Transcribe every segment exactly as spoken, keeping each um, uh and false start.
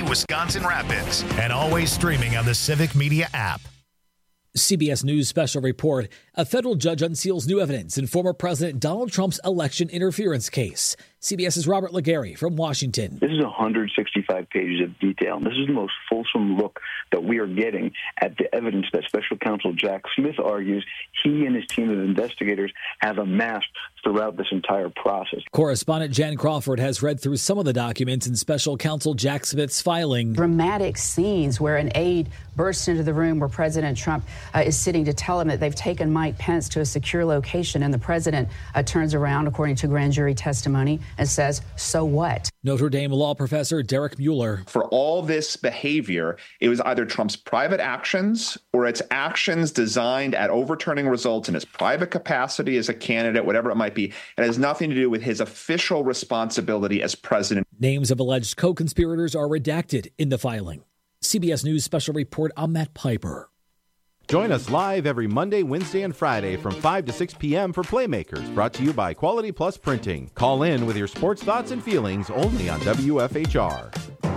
Wisconsin Rapids, and always streaming on the Civic Media app. C B S News special report. A federal judge unseals new evidence in former President Donald Trump's election interference case. CBS's Robert Legary from Washington. This is one hundred sixty-five pages of detail. This is the most fulsome look that we are getting at the evidence that Special Counsel Jack Smith argues he and his team of investigators have amassed throughout this entire process. Correspondent Jan Crawford has read through some of the documents in Special Counsel Jack Smith's filing. Dramatic scenes where an aide bursts into the room where President Trump uh, is sitting to tell him that they've taken Mike Pence to a secure location, and the president uh, turns around, according to grand jury testimony, and says, so what? Notre Dame law professor Derek Mueller. For all this behavior, it was either Trump's private actions or its actions designed at overturning results in his private capacity as a candidate, whatever it might be. It has nothing to do with his official responsibility as president. Names of alleged co-conspirators are redacted in the filing. C B S News special report, I'm Matt Piper. Join us live every Monday, Wednesday, and Friday from five to six p.m. for Playmakers, brought to you by Quality Plus Printing. Call in with your sports thoughts and feelings only on W F H R.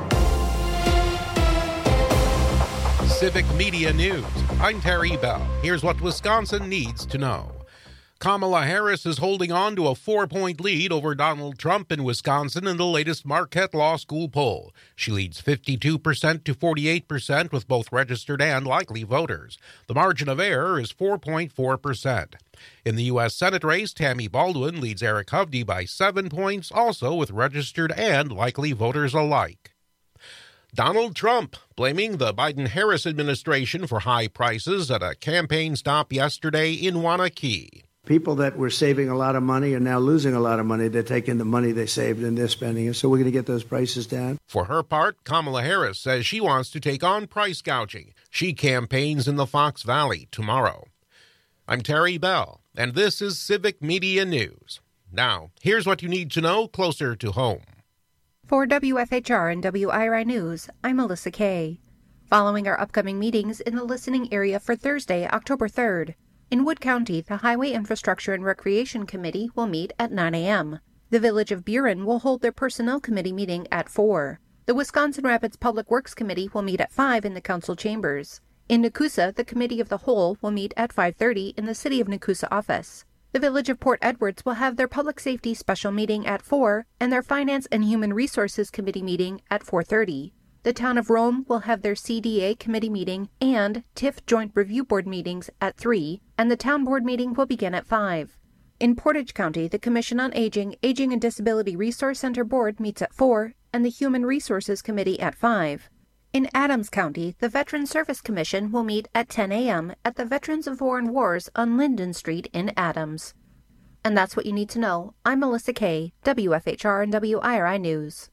Civic Media News. I'm Terry Bell. Here's what Wisconsin needs to know. Kamala Harris is holding on to a four-point lead over Donald Trump in Wisconsin in the latest Marquette Law School poll. She leads fifty-two percent to forty-eight percent with both registered and likely voters. The margin of error is four point four percent. In the U S Senate race, Tammy Baldwin leads Eric Hovde by seven points, also with registered and likely voters alike. Donald Trump blaming the Biden-Harris administration for high prices at a campaign stop yesterday in Waunakee. People that were saving a lot of money are now losing a lot of money. They're taking the money they saved and they're spending it. So we're going to get those prices down. For her part, Kamala Harris says she wants to take on price gouging. She campaigns in the Fox Valley tomorrow. I'm Terry Bell, and this is Civic Media News. Now, here's what you need to know closer to home. For W F H R and W I R I News, I'm Melissa Kay. Following our upcoming meetings in the listening area for Thursday, October third, in Wood County, the Highway Infrastructure and Recreation Committee will meet at nine a.m. The Village of Buren will hold their Personnel Committee meeting at four. The Wisconsin Rapids Public Works Committee will meet at five in the council chambers. In Nakusa, the Committee of the Whole will meet at five thirty in the City of Nakusa office. The Village of Port Edwards will have their Public Safety Special Meeting at four and their Finance and Human Resources Committee meeting at four thirty. The Town of Rome will have their C D A Committee meeting and T I F Joint Review Board meetings at three, and the Town Board meeting will begin at five. In Portage County, the Commission on Aging, Aging and Disability Resource Center Board meets at four, and the Human Resources Committee at five. In Adams County, the Veteran Service Commission will meet at ten a.m. at the Veterans of Foreign Wars on Linden Street in Adams. And that's what you need to know. I'm Melissa Kay, W F H R and W I R I News.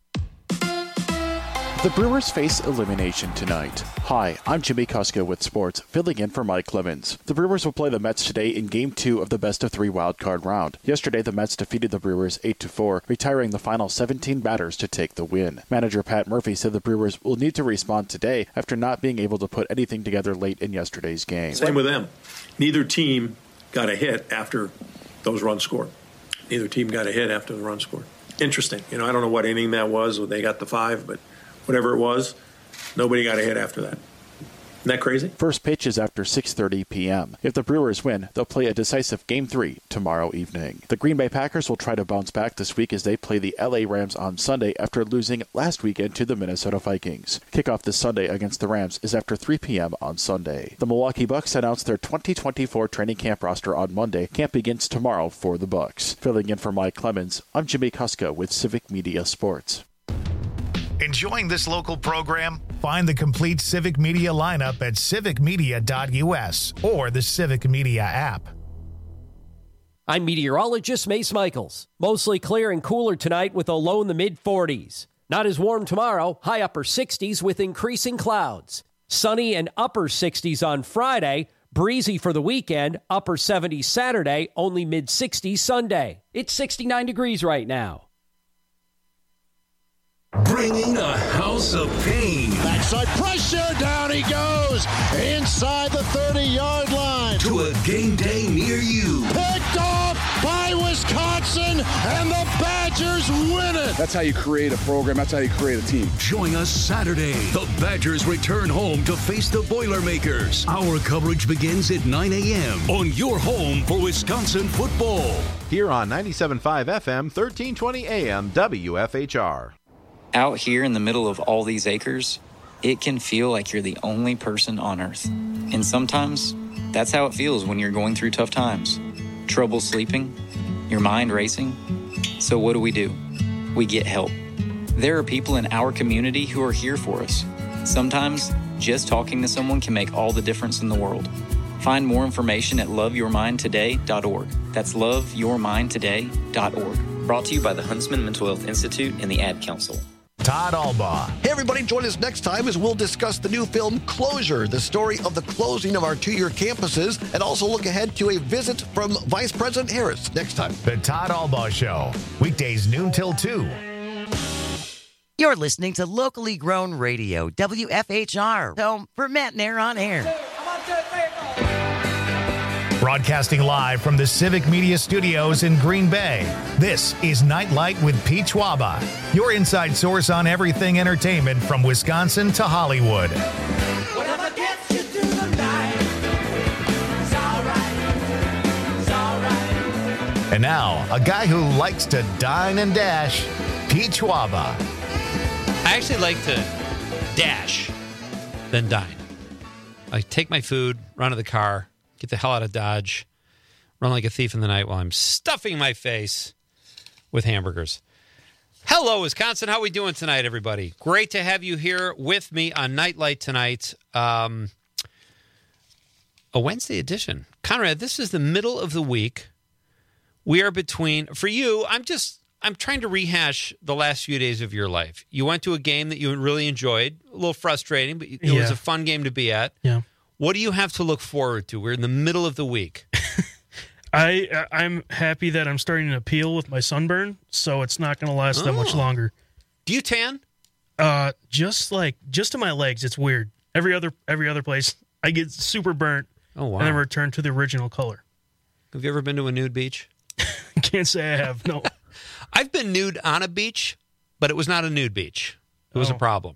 The Brewers face elimination tonight. Hi, I'm Jimmy Kuska with sports, filling in for Mike Clemens. The Brewers will play the Mets today in Game two of the best-of-three wildcard round. Yesterday, the Mets defeated the Brewers eight to four, retiring the final seventeen batters to take the win. Manager Pat Murphy said the Brewers will need to respond today after not being able to put anything together late in yesterday's game. Same with them. Neither team got a hit after those runs scored. Neither team got a hit after the run scored. Interesting. You know, I don't know what inning that was, or they got the five, but whatever it was, nobody got a hit after that. Isn't that crazy? First pitch is after six thirty p.m. If the Brewers win, they'll play a decisive Game three tomorrow evening. The Green Bay Packers will try to bounce back this week as they play the L A Rams on Sunday after losing last weekend to the Minnesota Vikings. Kickoff this Sunday against the Rams is after three p.m. on Sunday. The Milwaukee Bucks announced their twenty twenty-four training camp roster on Monday. Camp begins tomorrow for the Bucks. Filling in for Mike Clemens, I'm Jimmy Kuska with Civic Media Sports. Enjoying this local program? Find the complete Civic Media lineup at civic media dot u s or the Civic Media app. I'm meteorologist Mace Michaels. Mostly clear and cooler tonight with a low in the mid forties. Not as warm tomorrow, high upper sixties with increasing clouds. Sunny and upper sixties on Friday. Breezy for the weekend, upper seventies Saturday, only mid sixties Sunday. It's sixty-nine degrees right now. Bringing a house of pain. Backside pressure, down he goes, inside the thirty-yard line. To a game day near you. Picked off by Wisconsin, and the Badgers win it. That's how you create a program. That's how you create a team. Join us Saturday. The Badgers return home to face the Boilermakers. Our coverage begins at nine a.m. on your home for Wisconsin football. Here on ninety-seven point five F M, thirteen twenty A M, W F H R. Out here in the middle of all these acres, it can feel like you're the only person on Earth. And sometimes, that's how it feels when you're going through tough times. Trouble sleeping, your mind racing. So what do we do? We get help. There are people in our community who are here for us. Sometimes, just talking to someone can make all the difference in the world. Find more information at love your mind today dot org. That's love your mind today dot org. Brought to you by the Huntsman Mental Health Institute and the Ad Council. Todd Albaugh. Hey, everybody, join us next time as we'll discuss the new film Closure, the story of the closing of our two-year campuses, and also look ahead to a visit from Vice President Harris next time. The Todd Albaugh Show, weekdays noon till two. You're listening to locally grown radio, W F H R, home for Matt Nair on air. Broadcasting live from the Civic Media Studios in Green Bay, this is Nightlight with Pete Schwaba, your inside source on everything entertainment from Wisconsin to Hollywood. Whatever gets you through the night, it's all right, it's all right. And now, a guy who likes to dine and dash, Pete Schwaba. I actually like to dash, then dine. I take my food, run to the car, get the hell out of Dodge, run like a thief in the night while I'm stuffing my face with hamburgers. Hello, Wisconsin. How are we doing tonight, everybody? Great to have you here with me on Nightlight tonight. Um, a Wednesday edition. Conrad, this is the middle of the week. We are between, for you, I'm just, I'm trying to rehash the last few days of your life. You went to a game that you really enjoyed, a little frustrating, but it yeah. was a fun game to be at. Yeah. What do you have to look forward to? We're in the middle of the week. I, I'm happy that I'm starting to peel with my sunburn, so it's not going to last oh. that much longer. Do you tan? Uh, just like, just to my legs. It's weird. Every other every other place, I get super burnt oh, wow. and then return to the original color. Have you ever been to a nude beach? Can't say I have, no. I've been nude on a beach, but it was not a nude beach. It was oh. a problem.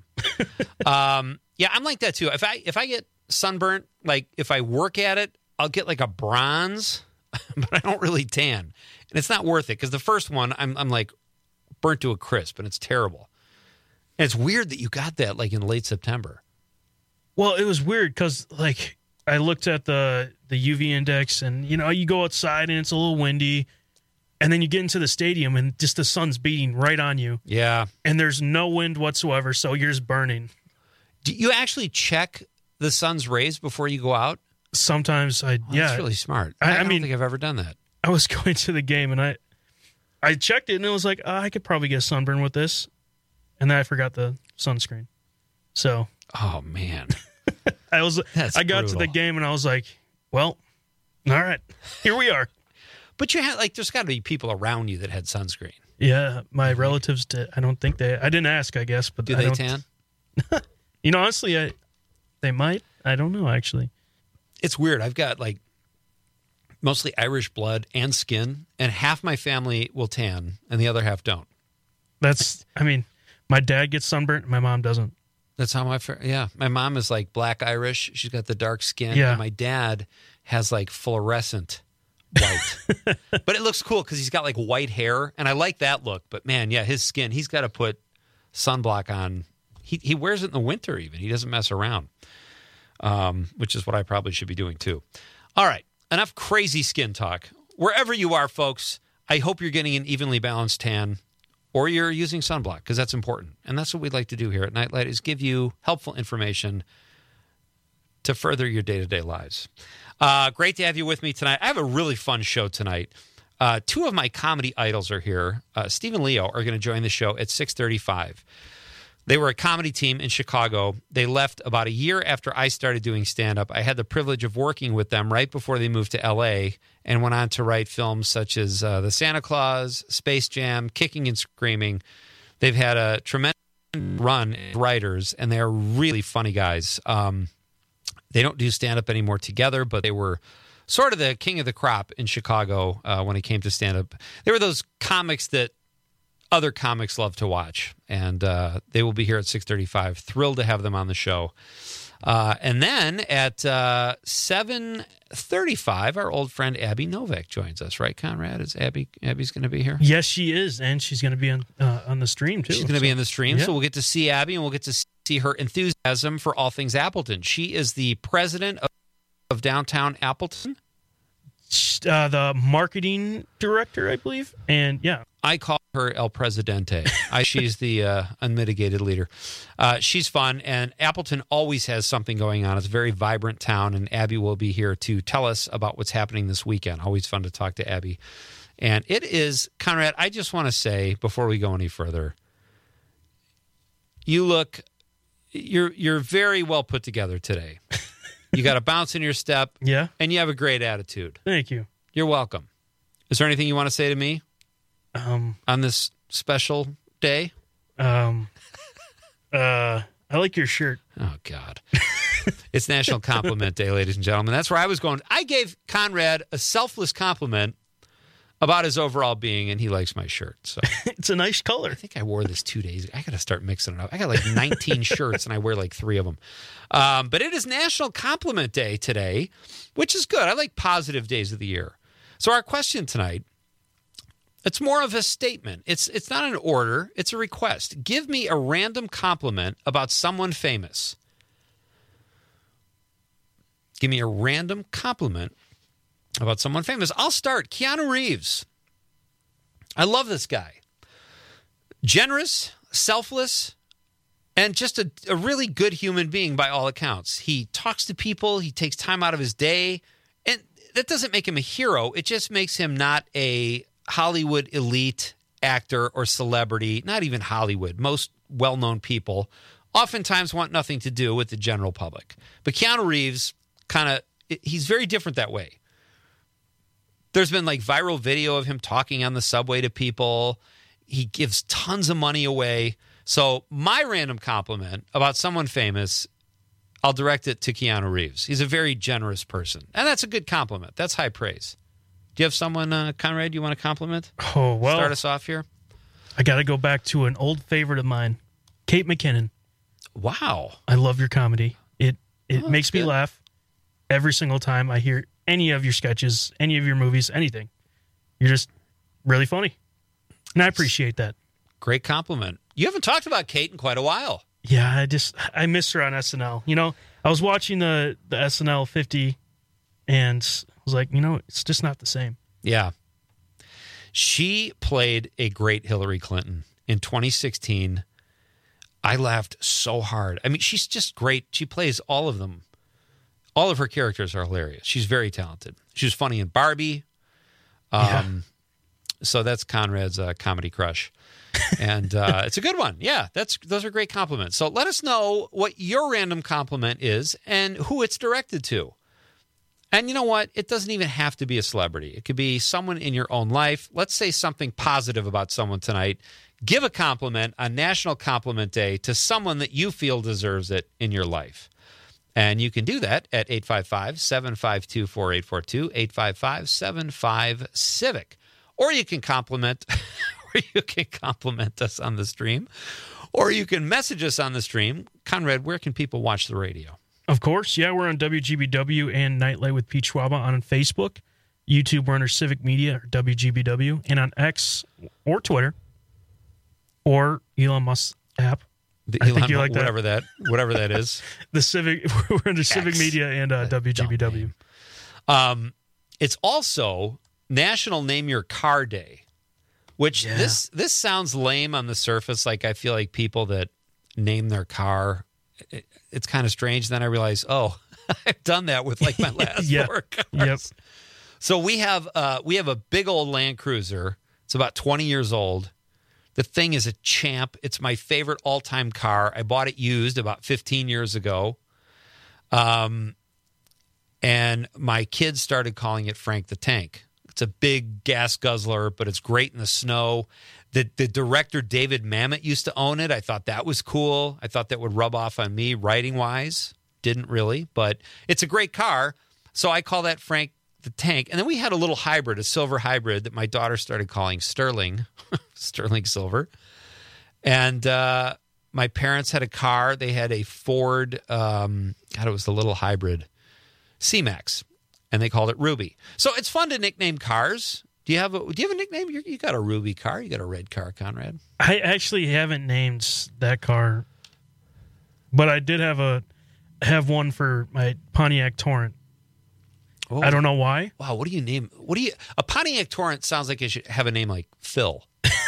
um, yeah, I'm like that too. If I if I get sunburnt, like if I work at it, I'll get like a bronze, but I don't really tan. And it's not worth it because the first one, I'm I'm like burnt to a crisp and it's terrible. And it's weird that you got that like in late September. Well, it was weird because like I looked at the, the U V index and, you know, you go outside and it's a little windy and then you get into the stadium and just the sun's beating right on you. Yeah. And there's no wind whatsoever, so you're just burning. Do you actually check the sun's rays before you go out? Sometimes I, oh, yeah. That's really smart. I, I, I mean, don't think I've ever done that. I was going to the game and I I checked it and it was like, oh, I could probably get sunburn with this. And then I forgot the sunscreen. So. Oh, man. I was. That's I got brutal. to the game and I was like, well, all right, here we are. But you had like, there's got to be people around you that had sunscreen. Yeah, my relatives did. I don't think they, I didn't ask, I guess. But Do I they don't, tan? You know, honestly, I, they might. I don't know, actually. It's weird. I've got like mostly Irish blood and skin, and half my family will tan and the other half don't. That's, I mean, my dad gets sunburnt and my mom doesn't. That's how my, yeah. My mom is like black Irish. She's got the dark skin. Yeah. And my dad has like fluorescent white. But it looks cool because he's got like white hair, and I like that look. But man, yeah, his skin, he's got to put sunblock on. He he wears it in the winter even. He doesn't mess around, um, which is what I probably should be doing too. All right, enough crazy skin talk. Wherever you are, folks, I hope you're getting an evenly balanced tan, or you're using sunblock, because that's important. And that's what we'd like to do here at Nightlight, is give you helpful information to further your day-to-day lives. Uh, great to have you with me tonight. I have a really fun show tonight. Uh, two of my comedy idols are here. Uh, Steve and Leo are going to join the show at six thirty-five. They were a comedy team in Chicago. They left about a year after I started doing stand-up. I had the privilege of working with them right before they moved to L A and went on to write films such as uh, The Santa Claus, Space Jam, Kicking and Screaming. They've had a tremendous run writers, and they're really funny guys. Um, they don't do stand-up anymore together, but they were sort of the king of the crop in Chicago uh, when it came to stand-up. They were those comics that other comics love to watch, and uh, they will be here at six thirty-five. Thrilled to have them on the show. Uh, and then at uh, seven thirty-five, our old friend Abby Novak joins us, right, Conrad? Is Abby Abby's going to be here? Yes, she is, and she's going to be on uh, on the stream too. She's going to so. be on the stream, yeah. so we'll get to see Abby, and we'll get to see her enthusiasm for all things Appleton. She is the president of, of downtown Appleton. Uh, the marketing director, I believe, and yeah. I call her El Presidente. I, she's the uh, unmitigated leader. Uh, she's fun, and Appleton always has something going on. It's a very vibrant town, and Abby will be here to tell us about what's happening this weekend. Always fun to talk to Abby. And it is, Conrad, I just want to say, before we go any further, you look, you're you're very well put together today. You got a bounce in your step, yeah, and you have a great attitude. Thank you. You're welcome. Is there anything you want to say to me? Um, on this special day? Um, uh, I like your shirt. Oh, God. It's National Compliment Day, ladies and gentlemen. That's where I was going. I gave Conrad a selfless compliment about his overall being, and he likes my shirt. So it's a nice color. I think I wore this two days ago. I got to start mixing it up. I got like nineteen shirts, and I wear like three of them. Um, but it is National Compliment Day today, which is good. I like positive days of the year. So our question tonight, it's more of a statement. It's it's not an order. It's a request. Give me a random compliment about someone famous. Give me a random compliment about someone famous. I'll start. Keanu Reeves. I love this guy. Generous, selfless, and just a, a really good human being by all accounts. He talks to people. He takes time out of his day. And that doesn't make him a hero. It just makes him not a Hollywood elite actor or celebrity, not even Hollywood. Most well-known people oftentimes want nothing to do with the general public. But Keanu Reeves, kind of, he's very different that way. There's been like viral video of him talking on the subway to people. He gives tons of money away. So my random compliment about someone famous, I'll direct it to Keanu Reeves. He's a very generous person. And that's a good compliment. That's high praise. Do you have someone, uh, Conrad, you want to compliment? Oh, well. Start us off here. I got to go back to an old favorite of mine, Kate McKinnon. Wow. I love your comedy. It it Oh, makes me good. laugh every single time I hear any of your sketches, any of your movies, anything. You're just really funny. And I appreciate that. Great compliment. You haven't talked about Kate in quite a while. Yeah, I just, I miss her on S N L. You know, I was watching the, the S N L fifty and I was like, you know, it's just not the same. Yeah. She played a great Hillary Clinton in twenty sixteen. I laughed so hard. I mean, she's just great. She plays all of them. All of her characters are hilarious. She's very talented. She was funny in Barbie. Um, Yeah. So that's Conrad's uh, comedy crush. And uh, it's a good one. Yeah, that's those are great compliments. So let us know what your random compliment is and who it's directed to. And you know what? It doesn't even have to be a celebrity. It could be someone in your own life. Let's say something positive about someone tonight. Give a compliment on National Compliment Day to someone that you feel deserves it in your life. And you can do that at eight five five, seven five two, four eight four two, eight five five, seven five, civic. Or you can compliment or you can compliment us on the stream. Or you can message us on the stream. Conrad, where can people watch the radio? Of course, yeah, we're on W G B W and Nightlight with Pete Schwaba on Facebook. YouTube, we're under Civic Media or W G B W. And on X or Twitter or Elon Musk's app. The I Elon, think you like that. whatever that, whatever that is. The Civic, we're under Civic X. Media and uh, W G B W. Um, it's also National Name Your Car Day, which Yeah. this this sounds lame on the surface. Like I feel like people that name their car, it, it's kind of strange. Then I realize, oh, I've done that with like my last Yep. four cars. Yep. So we have uh, we have a big old Land Cruiser. It's about twenty years old. The thing is a champ. It's my favorite all-time car. I bought it used about fifteen years ago. Um, and my kids started calling it Frank the Tank. It's a big gas guzzler, but it's great in the snow. The, the director, David Mamet, used to own it. I thought that was cool. I thought that would rub off on me writing-wise. Didn't really, but it's a great car. So I call that Frank the Tank. And then we had a little hybrid, a silver hybrid that my daughter started calling Sterling, Sterling Silver. And uh, my parents had a car. They had a Ford, um, God, it was the little hybrid, C-Max. And they called it Ruby. So it's fun to nickname cars. Do you have a Do you have a nickname? You're, you got a Ruby car. You got a red car, Conrad. I actually haven't named that car, but I did have a have one for my Pontiac Torrent. Oh. I don't know why. Wow, what do you name? What do you? A Pontiac Torrent sounds like it should have a name like Phil.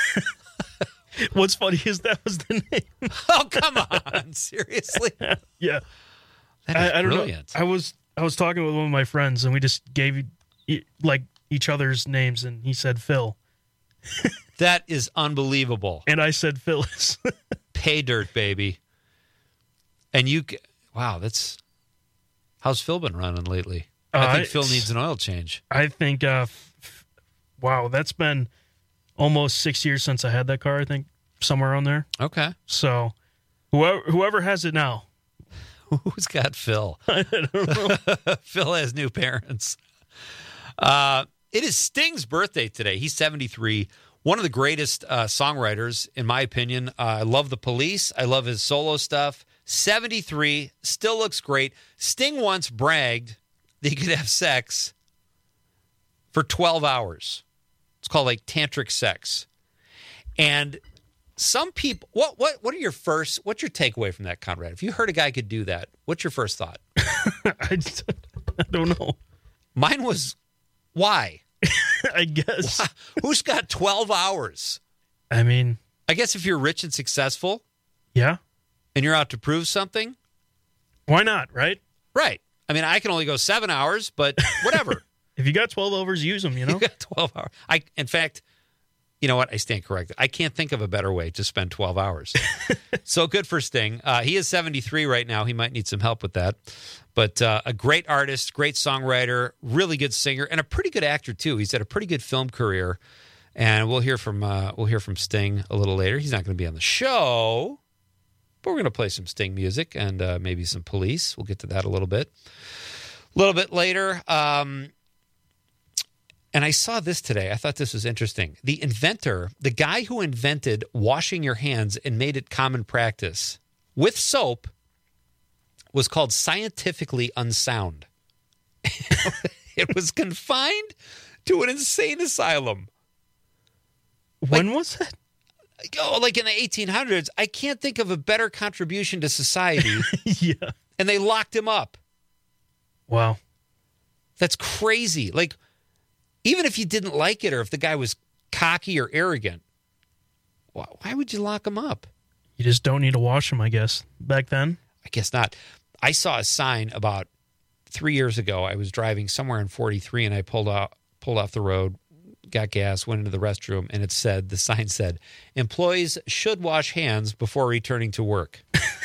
What's funny is that was the name. Oh, come on, seriously? Yeah, that is I, I don't brilliant. know. I was. I was talking with one of my friends, and we just gave like each other's names, and he said Phil. That is unbelievable. And I said Phyllis. Pay dirt, baby. And you, wow, that's how's Phil been running lately? I Uh, think Phil needs an oil change. I think, uh, f- f- wow, that's been almost six years since I had that car. I think somewhere on there. Okay. So, whoever whoever has it now. Who's got Phil? I don't know. Phil has new parents. Uh, it is Sting's birthday today. He's seventy-three. One of the greatest uh, songwriters, in my opinion. Uh, I love The Police. I love his solo stuff. seventy-three, still looks great. Sting once bragged that he could have sex for twelve hours. It's called like tantric sex. And some people, what what what are your first, what's your takeaway from that, Conrad? If you heard a guy could do that, what's your first thought? I, just, I don't know. Mine was, why? I guess. Why? Who's got twelve hours? I mean, I guess if you're rich and successful. Yeah. And you're out to prove something. Why not, right? Right. I mean, I can only go seven hours, but whatever. If you got twelve hours, use them, you know? You got twelve hours. I, in fact, you know what? I stand corrected. I can't think of a better way to spend twelve hours. So good for Sting. Uh, he is seventy-three right now. He might need some help with that. But uh, a great artist, great songwriter, really good singer, and a pretty good actor, too. He's had a pretty good film career. And we'll hear from uh, we'll hear from Sting a little later. He's not going to be on the show, but we're going to play some Sting music and uh, maybe some Police. We'll get to that a little bit. A little bit later. Um, and I saw this today. I thought this was interesting. The inventor, the guy who invented washing your hands and made it common practice with soap, was called Scientifically Unsound. It was confined to an insane asylum. When like, was that? Oh, like in the eighteen hundreds. I can't think of a better contribution to society. Yeah. And they locked him up. Wow. That's crazy. Like, even if you didn't like it or if the guy was cocky or arrogant, why would you lock him up? You just don't need to wash them, I guess, back then. I guess not. I saw a sign about three years ago. I was driving somewhere in forty-three and I pulled off, pulled off the road, got gas, went into the restroom, and it said, the sign said, employees should wash hands before returning to work.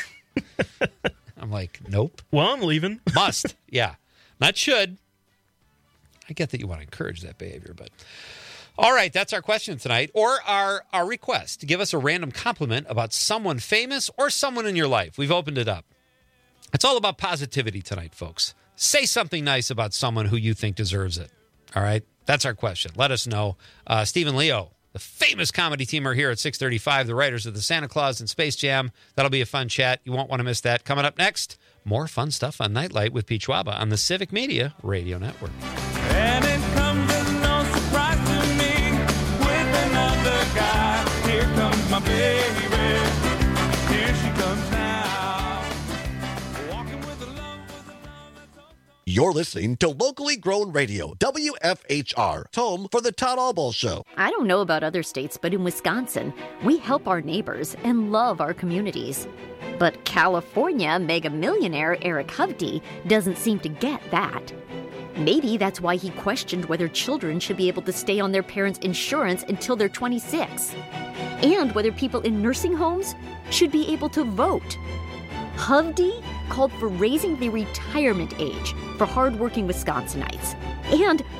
I'm like, nope. Well, I'm leaving. Must. Yeah. Not should. I get that you want to encourage that behavior, but all right, that's our question tonight, or our, our request to give us a random compliment about someone famous or someone in your life. We've opened it up. It's all about positivity tonight, folks. Say something nice about someone who you think deserves it. All right? That's our question. Let us know. Uh, Steve and Leo, the famous comedy team, are here at six thirty-five, the writers of the Santa Claus and Space Jam. That'll be a fun chat. You won't want to miss that. Coming up next, more fun stuff on Nightlight with Pete Schwaba on the Civic Media Radio Network. And it comes as no surprise to me with another guy. Here comes my baby. Here she comes now. Walking with a love, with a love that's all. You're listening to Locally Grown Radio, W F H R, home for the Todd Albaugh Show. I don't know about other states, but in Wisconsin, we help our neighbors and love our communities. But California mega millionaire Eric Hovde doesn't seem to get that. Maybe that's why he questioned whether children should be able to stay on their parents' insurance until they're twenty-six, and whether people in nursing homes should be able to vote. Hovde called for raising the retirement age for hardworking Wisconsinites and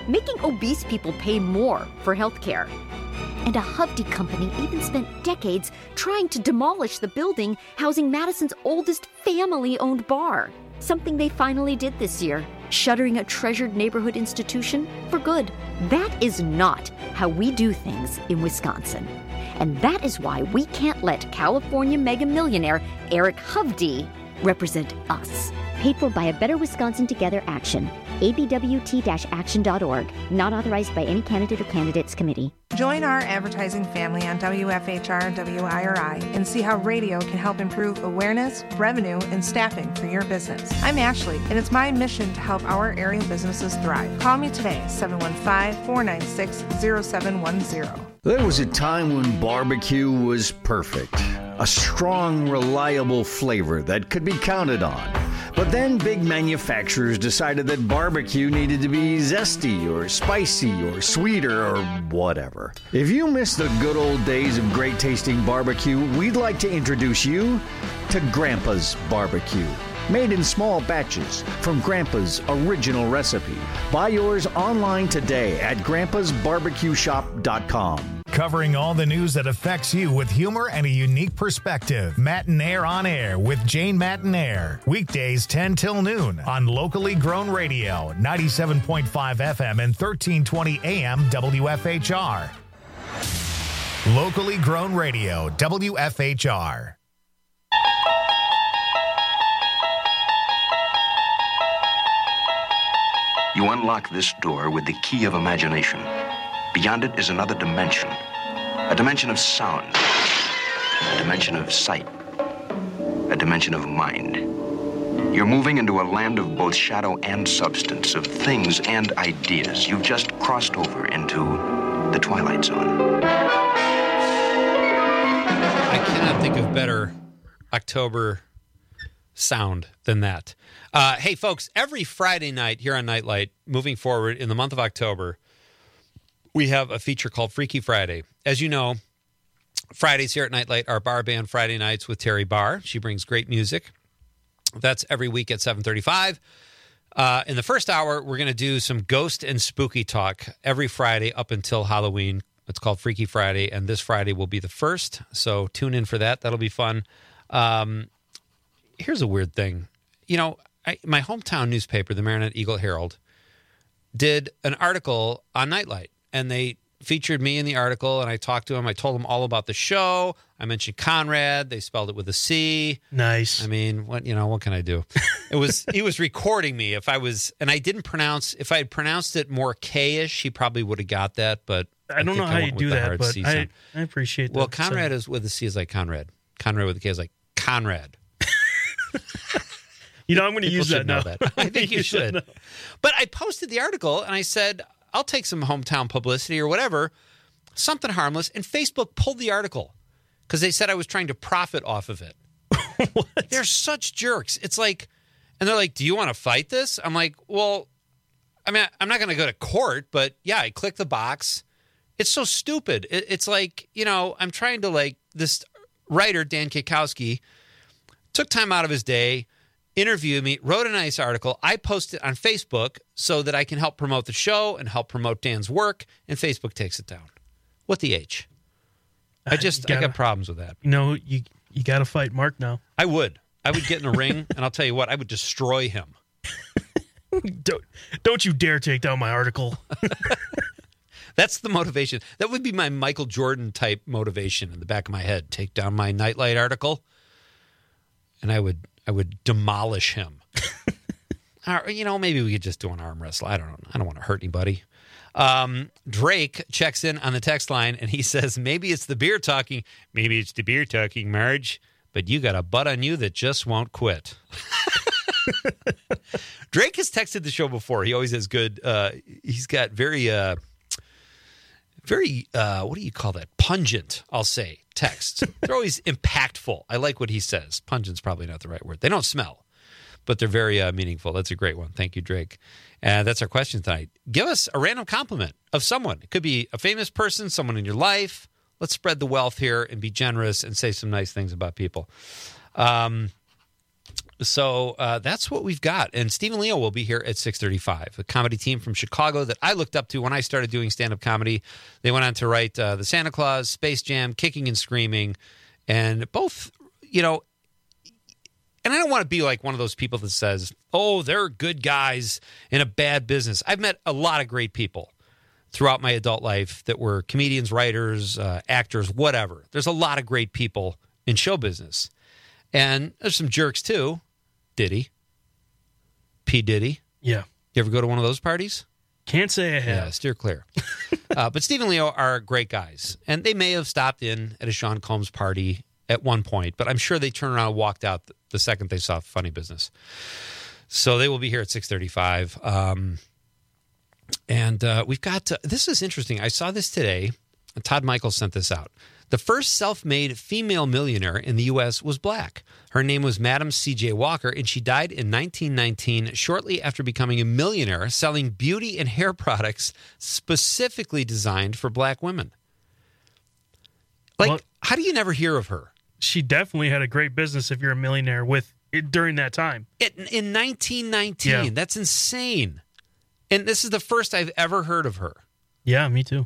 making obese people pay more for health care. And a Hovde company even spent decades trying to demolish the building housing Madison's oldest family-owned bar. Something they finally did this year, shuttering a treasured neighborhood institution for good. That is not how we do things in Wisconsin. And that is why we can't let California mega millionaire Eric Hovde represent us. Paid for by a Better Wisconsin Together action. A B W T action dot org. Not authorized by any candidate or candidates committee. Join our advertising family on W F H R and W I R I and see how radio can help improve awareness, revenue, and staffing for your business. I'm Ashley, and it's my mission to help our area businesses thrive. Call me today, seven one five, four nine six, zero seven one zero. There was a time when barbecue was perfect. A strong, reliable flavor that could be counted on. But then big manufacturers decided that barbecue needed to be zesty or spicy or sweeter or whatever. If you miss the good old days of great tasting barbecue, we'd like to introduce you to Grandpa's Barbecue. Made in small batches from Grandpa's original recipe. Buy yours online today at grandpas barbecue shop dot com. Covering all the news that affects you with humor and a unique perspective. Matinaire on Air with Jane Matinaire. Weekdays ten till noon on locally grown radio, ninety-seven point five F M and thirteen twenty A M W F H R. Locally grown radio, W F H R. You unlock this door with the key of imagination. Beyond it is another dimension. A dimension of sound. A dimension of sight. A dimension of mind. You're moving into a land of both shadow and substance, of things and ideas. You've just crossed over into the Twilight Zone. I cannot think of better October sound than that. Uh, hey, folks, every Friday night here on Nightlight, moving forward in the month of October, we have a feature called Freaky Friday. As you know, Fridays here at Nightlight are Bar Band Friday nights with Terry Barr. She brings great music. That's every week at seven thirty-five. Uh, in the first hour, we're going to do some ghost and spooky talk every Friday up until Halloween. It's called Freaky Friday, and this Friday will be the first. So tune in for that. That'll be fun. Um, here's a weird thing. You know, I, my hometown newspaper, the Marinette Eagle Herald, did an article on Nightlight, and they featured me in the article, and I talked to them. I told them all about the show. I mentioned Conrad. They spelled it with a C. Nice. I mean, what you know, what can I do? It was he was recording me. If I was, and I didn't pronounce. If I had pronounced it more K-ish, he probably would have got that. But I don't I know how I you do that, but I, I appreciate that. Well, Conrad so. is with a C is like Conrad. Conrad with a K is like Conrad. You know, I'm going to use that now. That. I think you should. But I posted the article, and I said, I'll take some hometown publicity or whatever, something harmless, and Facebook pulled the article because they said I was trying to profit off of it. What? They're such jerks. It's like, and they're like, do you want to fight this? I'm like, well, I mean, I'm not going to go to court, but yeah, I click the box. It's so stupid. It, it's like, you know, I'm trying to like, this writer, Dan Kikowski, took time out of his day, interviewed me, wrote a nice article. I posted it on Facebook so that I can help promote the show and help promote Dan's work, and Facebook takes it down. What the H? I just, gotta, I got problems with that. You know, you you got to fight Mark now. I would. I would get in a ring, and I'll tell you what, I would destroy him. don't, don't you dare take down my article. That's the motivation. That would be my Michael Jordan type motivation in the back of my head. Take down my Nightlight article, and I would I would demolish him. Or, you know, maybe we could just do an arm wrestle. I don't know. I don't want to hurt anybody. Um, Drake checks in on the text line, and he says, maybe it's the beer talking. Maybe it's the beer talking, Marge, but you got a butt on you that just won't quit. Drake has texted the show before. He always has good, uh, he's got very, uh, very, uh, what do you call that? Pungent, I'll say, texts. They're always impactful. I like what he says. Pungent's probably not the right word. They don't smell, but they're very uh, meaningful. That's a great one. Thank you, Drake. And that's our question tonight. Give us a random compliment of someone. It could be a famous person, someone in your life. Let's spread the wealth here and be generous and say some nice things about people. Um, So uh, that's what we've got. And Stephen Leo will be here at six thirty-five, a comedy team from Chicago that I looked up to when I started doing stand-up comedy. They went on to write uh, The Santa Claus, Space Jam, Kicking and Screaming, and both, you know, and I don't want to be like one of those people that says, oh, they're good guys in a bad business. I've met a lot of great people throughout my adult life that were comedians, writers, uh, actors, whatever. There's a lot of great people in show business. And there's some jerks, too. Diddy. P. Diddy. Yeah. You ever go to one of those parties? Can't say I have. Yeah, steer clear. uh, but Steve and Leo are great guys. And they may have stopped in at a Sean Combs party at one point, but I'm sure they turned around and walked out the second they saw Funny Business. So they will be here at six thirty-five. Um, and uh, we've got, uh, this is interesting. I saw this today. Todd Michaels sent this out. The first self-made female millionaire in the U S was black. Her name was Madam C J Walker, and she died in nineteen nineteen, shortly after becoming a millionaire, selling beauty and hair products specifically designed for black women. Like, well, how do you never hear of her? She definitely had a great business if you're a millionaire with it during that time. It, in nineteen nineteen, yeah. That's insane. And this is the first I've ever heard of her. Yeah, me too.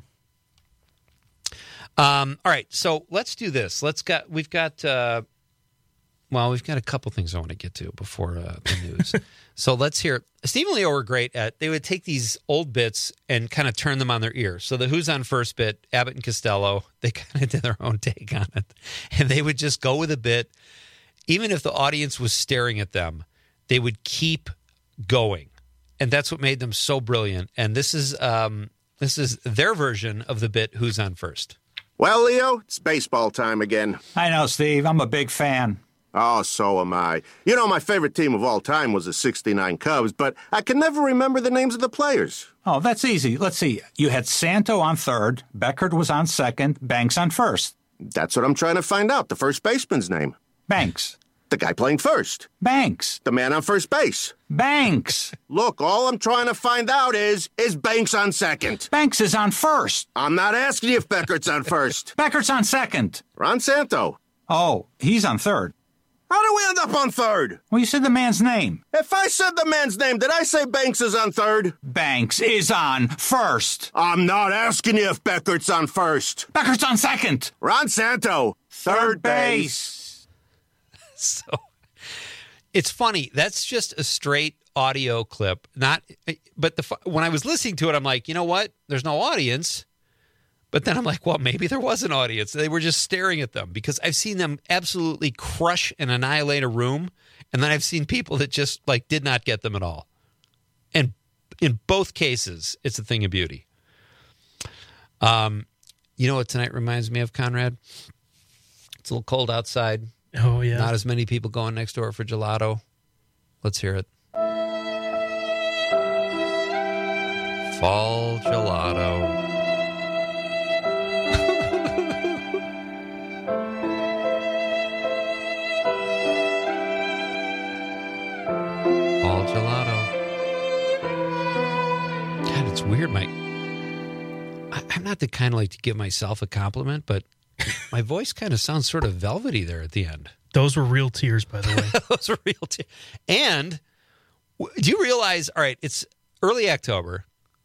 Um, all right, so let's do this. Let's got we've got uh, well, we've got a couple things I want to get to before uh, the news. So let's hear. Steve and Leo were great at. They would take these old bits and kind of turn them on their ear. So the Who's on First bit, Abbott and Costello, they kind of did their own take on it, and they would just go with a bit, even if the audience was staring at them. They would keep going, and that's what made them so brilliant. And this is um, this is their version of the bit Who's on First. Well, Leo, it's baseball time again. I know, Steve. I'm a big fan. Oh, so am I. You know, my favorite team of all time was the sixty-nine Cubs, but I can never remember the names of the players. Oh, that's easy. Let's see. You had Santo on third, Beckert was on second, Banks on first. That's what I'm trying to find out, the first baseman's name. Banks. The guy playing first. Banks. The man on first base. Banks. Look, all I'm trying to find out is, is Banks on second? Banks is on first. I'm not asking you if Beckert's on first. Beckert's on second. Ron Santo. Oh, he's on third. How do we end up on third? Well, you said the man's name. If I said the man's name, did I say Banks is on third? Banks is on first. I'm not asking you if Beckert's on first. Beckert's on second. Ron Santo. Third, third base. So, it's funny. That's just a straight audio clip. Not, but the when I was listening to it, I'm like, you know what? There's no audience. But then I'm like, well, maybe there was an audience. They were just staring at them because I've seen them absolutely crush and annihilate a room. And then I've seen people that just like did not get them at all. And in both cases, it's a thing of beauty. Um, you know what tonight reminds me of, Conrad? It's a little cold outside. Oh, yeah. Not as many people going next door for gelato. Let's hear it. Fall gelato. God, it's weird. My, I, I'm not the kind of like to give myself a compliment, but my voice kind of sounds sort of velvety there at the end. Those were real tears, by the way. Those were real tears. And do you realize, all right, it's early October.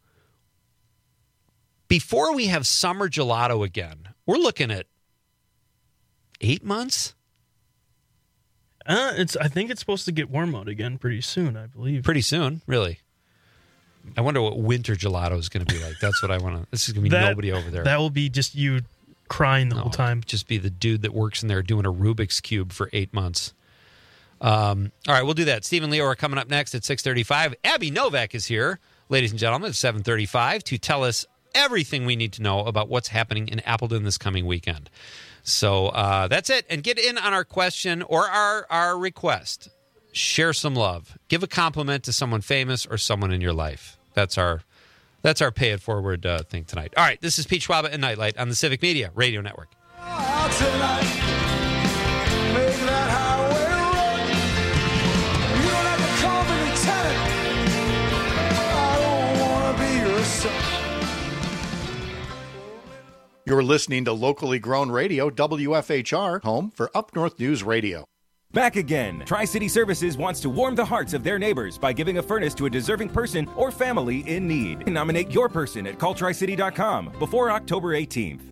Before we have summer gelato again, we're looking at eight months? Uh, it's. I think it's supposed to get warm out again pretty soon, I believe. Pretty soon, really. I wonder what winter gelato is going to be like. That's what I want to. This is going to be that, nobody over there. That will be just you crying the no, whole time. Just be the dude that works in there doing a Rubik's Cube for eight months. Um, all right, we'll do that. Steve and Leo are coming up next at six thirty-five. Abby Novak is here, ladies and gentlemen, at seven thirty-five to tell us everything we need to know about what's happening in Appleton this coming weekend. So uh, that's it. And get in on our question or our, our request. Share some love. Give a compliment to someone famous or someone in your life. That's our that's our pay it forward uh, thing tonight. All right, this is Pete Schwaba and Nightlight on the Civic Media Radio Network. You're listening to locally grown radio, W F H R, home for Up North News Radio. Back again. Tri-City Services wants to warm the hearts of their neighbors by giving a furnace to a deserving person or family in need. Nominate your person at call tri city dot com before October eighteenth.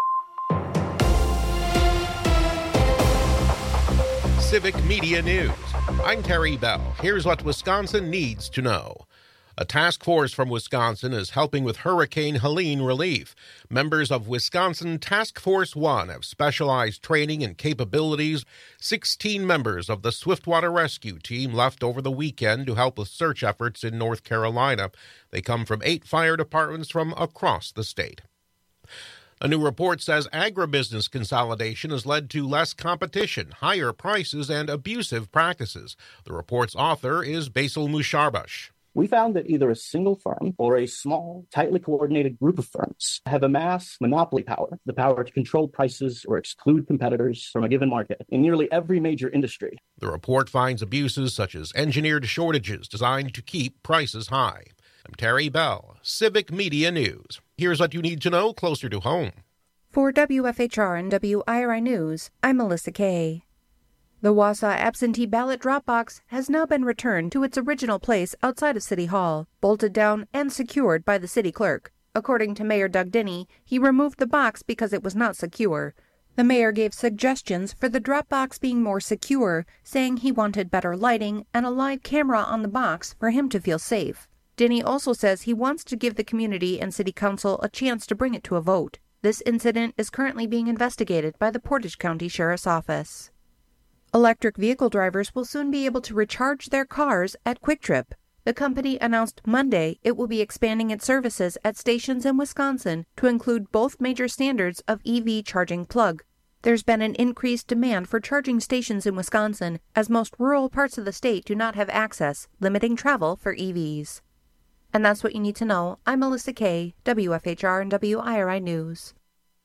Civic Media News. I'm Terry Bell. Here's what Wisconsin needs to know. A task force from Wisconsin is helping with Hurricane Helene relief. Members of Wisconsin Task Force One have specialized training and capabilities. Sixteen members of the Swiftwater Rescue Team left over the weekend to help with search efforts in North Carolina. They come from eight fire departments from across the state. A new report says agribusiness consolidation has led to less competition, higher prices, and abusive practices. The report's author is Basil Musharbash. We found that either a single firm or a small, tightly coordinated group of firms have amassed monopoly power, the power to control prices or exclude competitors from a given market in nearly every major industry. The report finds abuses such as engineered shortages designed to keep prices high. I'm Terry Bell, Civic Media News. Here's what you need to know closer to home. For W F H R and W I R I News, I'm Melissa Kay. The Wausau absentee ballot drop box has now been returned to its original place outside of City Hall, bolted down and secured by the city clerk. According to Mayor Doug Denny, he removed the box because it was not secure. The mayor gave suggestions for the drop box being more secure, saying he wanted better lighting and a live camera on the box for him to feel safe. Denny also says he wants to give the community and city council a chance to bring it to a vote. This incident is currently being investigated by the Portage County Sheriff's Office. Electric vehicle drivers will soon be able to recharge their cars at Quick Trip. The company announced Monday it will be expanding its services at stations in Wisconsin to include both major standards of E V charging plug. There's been an increased demand for charging stations in Wisconsin, as most rural parts of the state do not have access, limiting travel for E Vs. And that's what you need to know. I'm Melissa Kay, W F H R and W I R I News.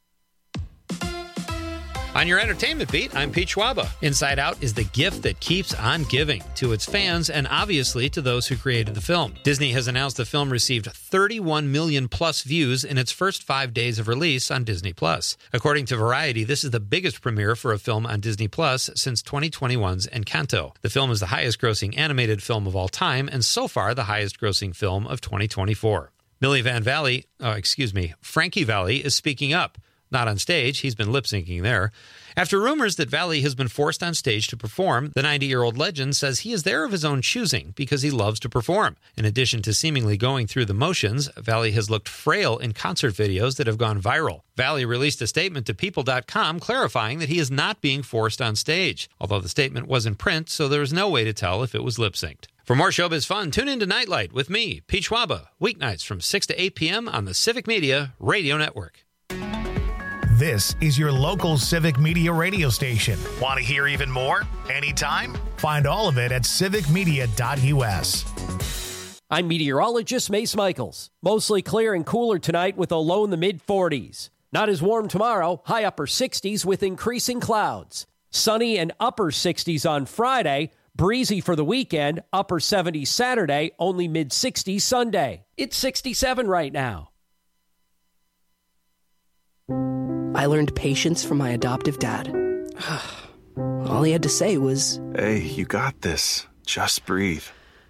On your entertainment beat, I'm Pete Schwaba. Inside Out is the gift that keeps on giving to its fans and obviously to those who created the film. Disney has announced the film received thirty-one million plus views in its first five days of release on Disney Plus. According to Variety, this is the biggest premiere for a film on Disney Plus since twenty twenty-one's Encanto. The film is the highest-grossing animated film of all time and so far the highest-grossing film of twenty twenty-four. Millie Van Valley, uh, excuse me, Frankie Valli is speaking up. Not on stage, he's been lip-syncing there. After rumors that Valli has been forced on stage to perform, the ninety-year-old legend says he is there of his own choosing because he loves to perform. In addition to seemingly going through the motions, Valli has looked frail in concert videos that have gone viral. Valli released a statement to People dot com clarifying that he is not being forced on stage, although the statement was in print, so there was no way to tell if it was lip-synced. For more showbiz fun, tune in to Nightlight with me, Pete Schwaba, weeknights from six to eight p.m. on the Civic Media Radio Network. This is your local Civic Media radio station. Want to hear even more? Anytime? Find all of it at civic media dot u s. I'm meteorologist Mace Michaels. Mostly clear and cooler tonight with a low in the mid forties. Not as warm tomorrow, high upper sixties with increasing clouds. Sunny and upper sixties on Friday. Breezy for the weekend, upper seventies Saturday, only mid sixties Sunday. It's sixty-seven right now. I learned patience from my adoptive dad. All he had to say was, "Hey, you got this. Just breathe."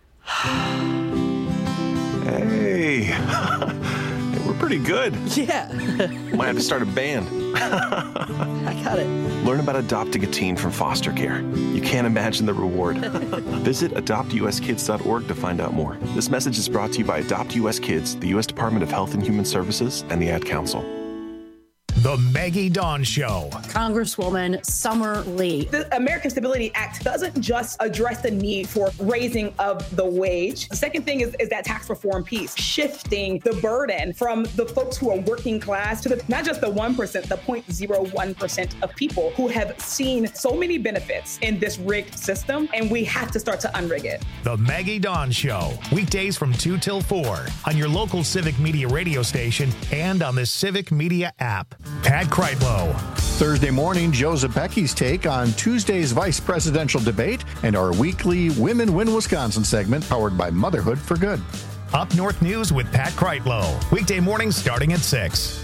Hey, we're pretty good. Yeah. Might have to start a band. I got it. Learn about adopting a teen from foster care. You can't imagine the reward. Visit adopt u s kids dot org to find out more. This message is brought to you by Adopt U S Kids, the U S Department of Health and Human Services, and the Ad Council. The Maggie Dawn Show. Congresswoman Summer Lee. The American Stability Act doesn't just address the need for raising of the wage. The second thing is, is that tax reform piece, shifting the burden from the folks who are working class to the, not just the one percent, the zero point zero one percent of people who have seen so many benefits in this rigged system, and we have to start to unrig it. The Maggie Dawn Show. Weekdays from two till four on your local Civic Media radio station and on the Civic Media app. Pat Kreitlow. Thursday morning, Joe Zepecki's take on Tuesday's vice presidential debate and our weekly Women Win Wisconsin segment powered by Motherhood for Good. Up North News with Pat Kreitlow. Weekday mornings starting at six.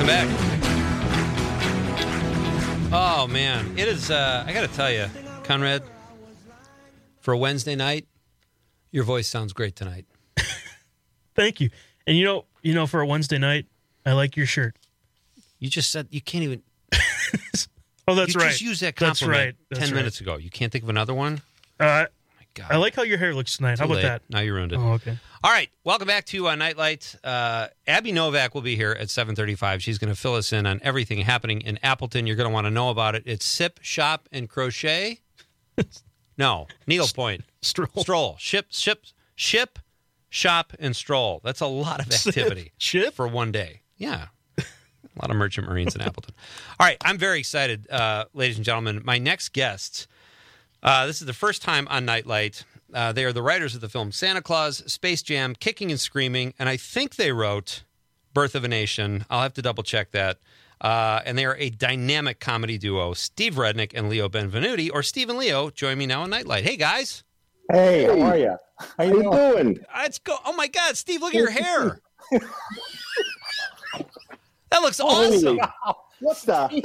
Welcome back. Oh, man. It is, uh, I got to tell you, Conrad, for a Wednesday night, your voice sounds great tonight. Thank you. And you know, you know, for a Wednesday night, I like your shirt. You just said you can't even. Oh, that's you right. just used that That's compliment right. That's ten right. minutes ago. You can't think of another one? Uh, God. I like how your hair looks tonight. Too How about late. that? Now you ruined it. Oh, okay. All right. Welcome back to uh, Nightlight. Uh, Abby Novak will be here at seven thirty-five. She's going to fill us in on everything happening in Appleton. You're going to want to know about it. It's Sip, Shop, and Crochet. No, needlepoint. Stroll. Stroll. Ship, ship, ship, shop, and stroll. That's a lot of activity Ship? for one day. Yeah. A lot of merchant marines in Appleton. All right. I'm very excited, uh, ladies and gentlemen. My next guests, uh, this is the first time on Nightlight. Uh, they are the writers of the film Santa Claus, Space Jam, Kicking and Screaming, and I think they wrote Birth of a Nation. I'll have to double-check that. Uh, and they are a dynamic comedy duo, Steve Rednick and Leo Benvenuti, or Steve and Leo, join me now on Nightlight. Hey, guys. Hey, how are you? How you doing? Let's go. Oh, my God, Steve, look at your hair. That looks Holy awesome. cow. What the?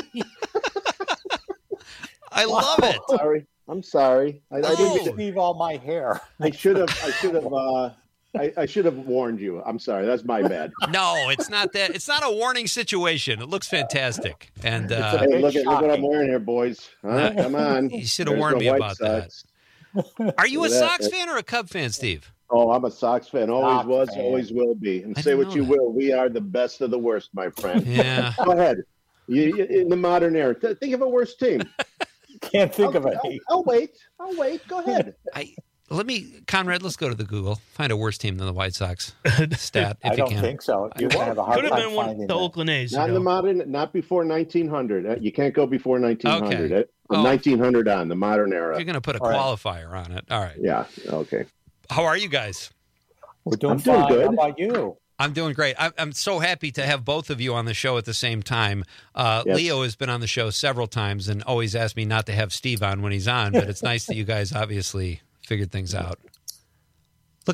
I love it. Sorry. I'm sorry. I, I didn't didn't. leave all my hair. I should have. I should have. Uh, I, I should have warned you. I'm sorry. That's my bad. No, it's not that. It's not a warning situation. It looks fantastic. And uh, Hey, look at look what I'm wearing here, boys. Huh? Come on. You should have There's warned the me White about Sox. that. Are you a Look at that. Sox fan or a Cub fan, Steve? Oh, I'm a Sox fan. Always Sox was. fan. Always will be. And I say didn't what know you that. will. We are the best of the worst, my friend. Yeah. Go ahead. You, you- in the modern era, Th- think of a worse team. Can't think of I'll, any. I'll, I'll wait. I'll wait. Go ahead. I let me, Conrad. Let's go to the Google. Find a worse team than the White Sox. Stat, if I you don't can. think so. You're gonna have a hard Could have time been one finding the that. Oakland A's. Not you in the know. modern. Not before nineteen hundred. Uh, You can't go before nineteen hundred. Okay. Uh, From Oh. nineteen hundred on, the modern If era. you're going to put a All right. qualifier on it, all right. Yeah. Okay. How are you guys? We're doing I'm doing fine. good. How about you? I'm doing great. I'm, I'm so happy to have both of you on the show at the same time. Uh, Yes. Leo has been on the show several times and always asked me not to have Steve on when he's on, but it's nice that you guys obviously figured things out. Look.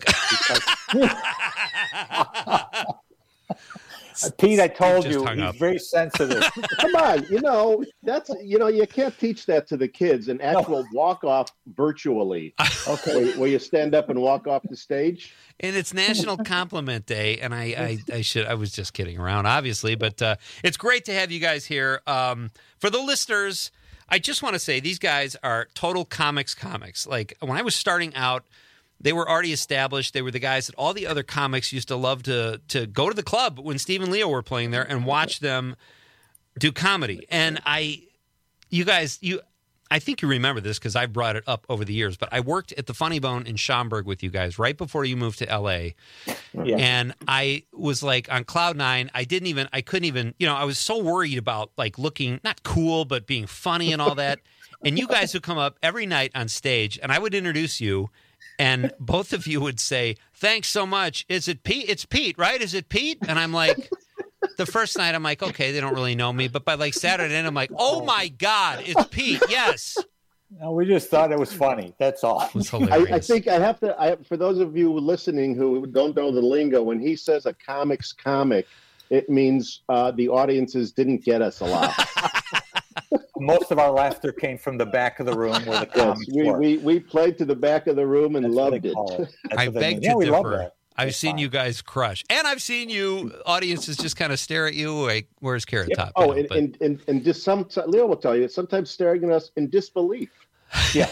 Pete, I told just you, hung he's up. very sensitive. Come on. You know that's you know you can't teach that to the kids. An actual walk off virtually. Okay. Where, where you stand up and walk off the stage. And it's National Compliment Day, and I, I, I should I was just kidding around, obviously, but uh, it's great to have you guys here. Um, for the listeners, I just want to say these guys are total comics comics. Like when I was starting out, they were already established. They were the guys that all the other comics used to love to to go to the club when Steve and Leo were playing there and watch them do comedy. And I, you guys, you. I think you remember this because I've brought it up over the years, but I worked at the Funny Bone in Schaumburg with you guys right before you moved to L A. Yeah. And I was like on cloud nine. I didn't even, I couldn't even, you know, I was so worried about like looking, not cool, but being funny and all that. And you guys would come up every night on stage and I would introduce you and both of you would say, thanks so much. Is it Pete? It's Pete, right? Is it Pete? And I'm like, the first night I'm like, okay, they don't really know me. But by like Saturday night, I'm like, oh my God, it's Pete. Yes. No, we just thought it was funny. That's all. It's I, hilarious. I think I have to. I, for those of you listening who don't know the lingo, when he says a comics comic, it means uh, the audiences didn't get us a lot. Most of our laughter came from the back of the room where the Yes, comics we, were. we we played to the back of the room and That's what loved they it. call it. That's I what they beg mean. to Yeah, we love differ. that. I've That's seen fine. you guys crush. And I've seen you, audiences just kind of stare at you like, where's Carrot Top? Oh, You know, and, but- and, and, and just some, Leo will tell you, sometimes staring at us in disbelief. Yeah.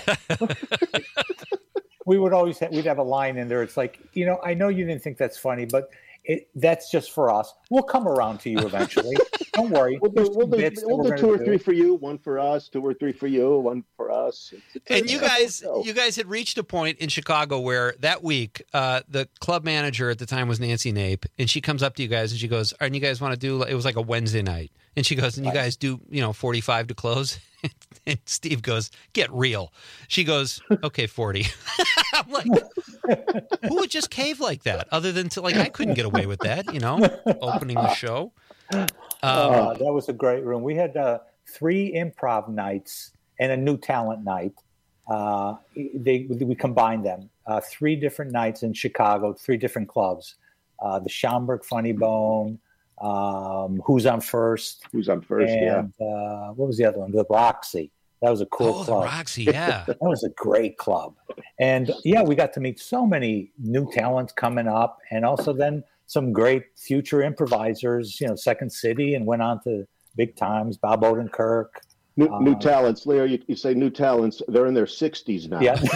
We would always have, we'd have a line in there. It's like, you know, I know you didn't think that's funny, but it, that's just for us. We'll come around to you eventually. Don't worry. We'll do, There's we'll some do, bits that we'll we're do gonna two or do. three for you, one for us, two or three for you, one for us. It's- it's And a- you guys, you guys had reached a point in Chicago where that week, uh, the club manager at the time was Nancy Nape, and she comes up to you guys and she goes, "And you guys want to do?" It was like a Wednesday night, and she goes, "And you guys do, you know, forty-five to close?" And Steve goes, "Get real." She goes, "Okay, forty." I'm like, who would just cave like that? Other than to like, I couldn't get away with that, you know, opening the show. Um, Uh, that was a great room. We had uh, three improv nights and a new talent night. Uh, they we combined them. Uh, three different nights in Chicago, three different clubs. Uh, the Schaumburg Funny Bone, uh, um, Who's on First. Who's on First, and, yeah. Uh, what was the other one? The Roxy. That was a cool oh, club. The Roxy, yeah. That was a great club. And, yeah, we got to meet so many new talents coming up, and also then some great future improvisers, you know, Second City, and went on to big times, Bob Odenkirk. New, um, new talents, Leo. You, you say new talents. They're in their sixties now. Yeah.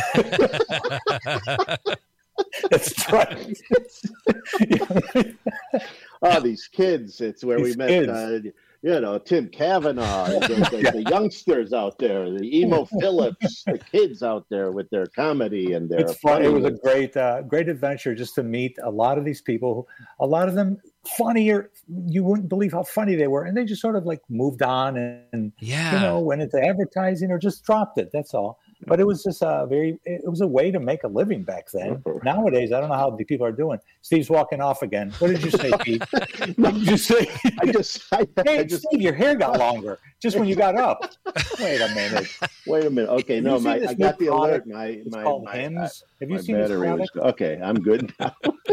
That's right. Oh, these kids. It's where These we met, kids. uh, you know, Tim Kavanaugh, the, the, the youngsters out there, the Emo Phillips, the kids out there with their comedy and their It's fun. It was a funny- great, uh, great adventure just to meet a lot of these people. A lot of them funnier. You wouldn't believe how funny they were, and they just sort of like moved on and Yeah. you know went into advertising or just dropped it. That's all. But it was just a very. It was a way to make a living back then. Nowadays, I don't know how the people are doing. Steve's walking off again. What did you say, Pete? What did you say? I just, I, hey, I just, Steve, your hair got longer just when you got up. Wait a minute. wait a minute. Okay, Have no, you my, seen this I got new the alert. product? My, It's my, called my, Hims. Have you my seen this battery was product? okay. I'm good now.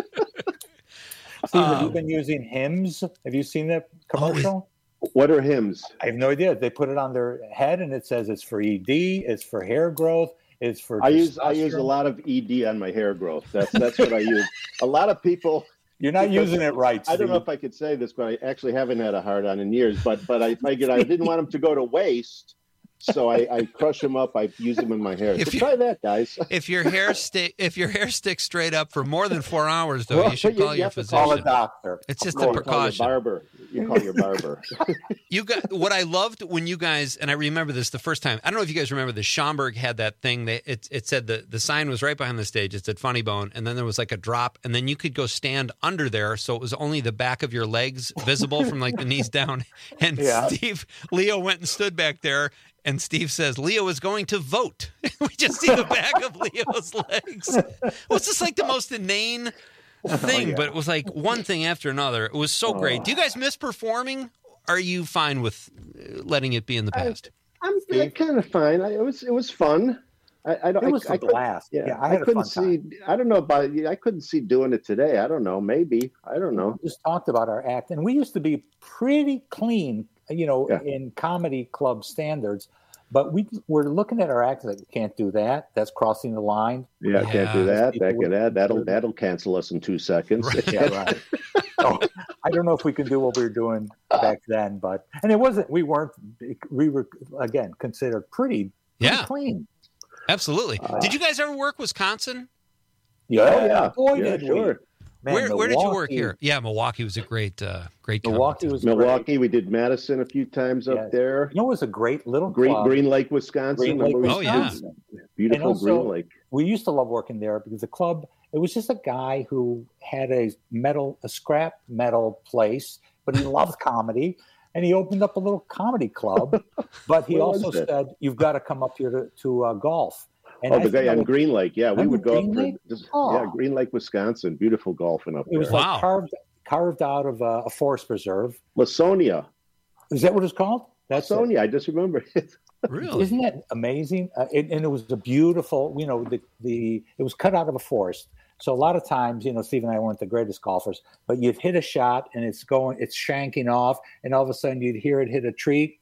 Steve, have you Um, been using Hims? Have you seen that commercial? What are hymns? I have no idea. They put it on their head, and it says it's for E D, it's for hair growth, it's for. I use I use a testosterone. lot of E D on my hair growth. That's that's what I use. A lot of people. You're not because- using it right. I don't know Steve. if I could say this, but I actually haven't had a hard on in years. But but I figured I didn't want them to go to waste, so I, I crush them up. I use them in my hair. If So you- try that, guys. If your hair stick, if your hair sticks straight up for more than four hours, though, Well, you should you- call you your have to physician. call a doctor. It's just No, a you call your precaution. barber. You call your barber. You got what I loved when you guys, and I remember this the first time. I don't know if you guys remember this. Schomburg had that thing. That it it said the the sign was right behind the stage. It said Funny Bone, and then there was like a drop, and then you could go stand under there, so it was only the back of your legs visible from like the knees down. And Yeah. Steve Leo went and stood back there. And Steve says, Leo is going to vote. We just see the back of Leo's legs. Well, it's just like the most inane thing, yeah. but it was like one thing after another. It was so great. Do you guys miss performing? Are you fine with uh, letting it be in the past? I'm kind of fine. I, it was it was fun. I, I don't. It was I, a I couldn't- blast. Yeah, Yeah, I I, had a couldn't fun see. I don't know about. I couldn't see doing it today. I don't know. Maybe. I don't know. We just talked about our act, and we used to be pretty clean, you know, Yeah. in comedy club standards. But we we're looking at our act like we can't do that. That's crossing the line. Yeah, Yeah. can't do that. People That would- can that that'll that'll cancel us in two seconds. Yeah, right. So, I don't know if we can do what we were doing back then, but and it wasn't. We weren't. We were again considered pretty, pretty Yeah. clean. Absolutely. Did you guys ever work Wisconsin? Yeah, Oh, yeah. boy, Yeah, did we. sure. Man, where where did you work Milwaukee- here? Yeah, Milwaukee was a great, uh, great. comedy Milwaukee town. was great. Milwaukee. We did Madison a few times up Yeah. there. You know, it was a great little Green club. Green Lake, Wisconsin. Green Lake, Remember we- Oh, yeah. Wisconsin. Beautiful And also- Green Lake. We used to love working there because the club, it was just a guy who had a metal, a scrap metal place, but he loved comedy. And he opened up a little comedy club, but he Where was also that? said, you've got to come up here to, to uh, golf. And Oh, I the guy think I on would- Green Lake. Yeah, we Remember would go up Green for Lake? just, Oh. yeah, Green Lake, Wisconsin. Beautiful golfing up It was there. Wow. like carved, carved out of a, a forest preserve. Lasonia. Is that what it's called? That's it. Lasonia. I just remember it. Really? Isn't that amazing? Uh, it, and it was a beautiful, you know, the, the it was cut out of a forest. So a lot of times, you know, Steve and I weren't the greatest golfers, but you'd hit a shot and it's going, it's shanking off, and all of a sudden you'd hear it hit a tree,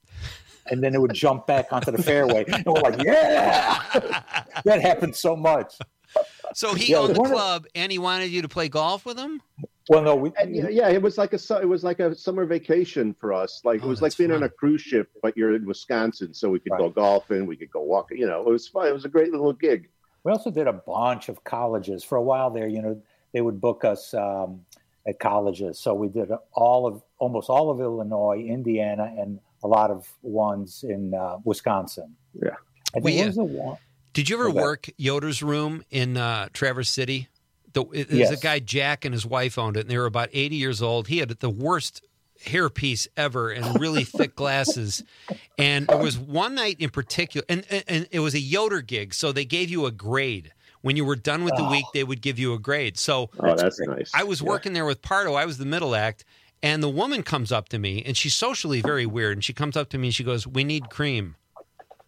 and then it would jump back onto the fairway. And we're like, yeah, that happened so much. So he Yeah, owned the one of- club, and he wanted you to play golf with him. Well, no, we, And, yeah, yeah, it was like a su- it was like a summer vacation for us. Like Oh, it was like that's being on fun. a cruise ship, but you're in Wisconsin, so we could go Right. golfing, we could go walking. You know, it was fun. It was a great little gig. we also did a bunch of colleges for a while there. You know, they would book us um, at colleges. So we did all of almost all of Illinois, Indiana, and a lot of ones in uh, Wisconsin. Yeah. I think We, what uh, was the one? Did you ever Okay. work Yoder's Room in uh, Traverse City? The, it, There's Yes. a guy, Jack, and his wife owned it, and they were about eighty years old. He had the worst hairpiece ever and really thick glasses. And there was one night in particular, and, and, and it was a Yoder gig, so they gave you a grade. When you were done with the week, they would give you a grade. So Oh, that's nice. I was Yeah. working there with Pardo. I was the middle act. And the woman comes up to me, and she's socially very weird. And she comes up to me and she goes, "We need cream."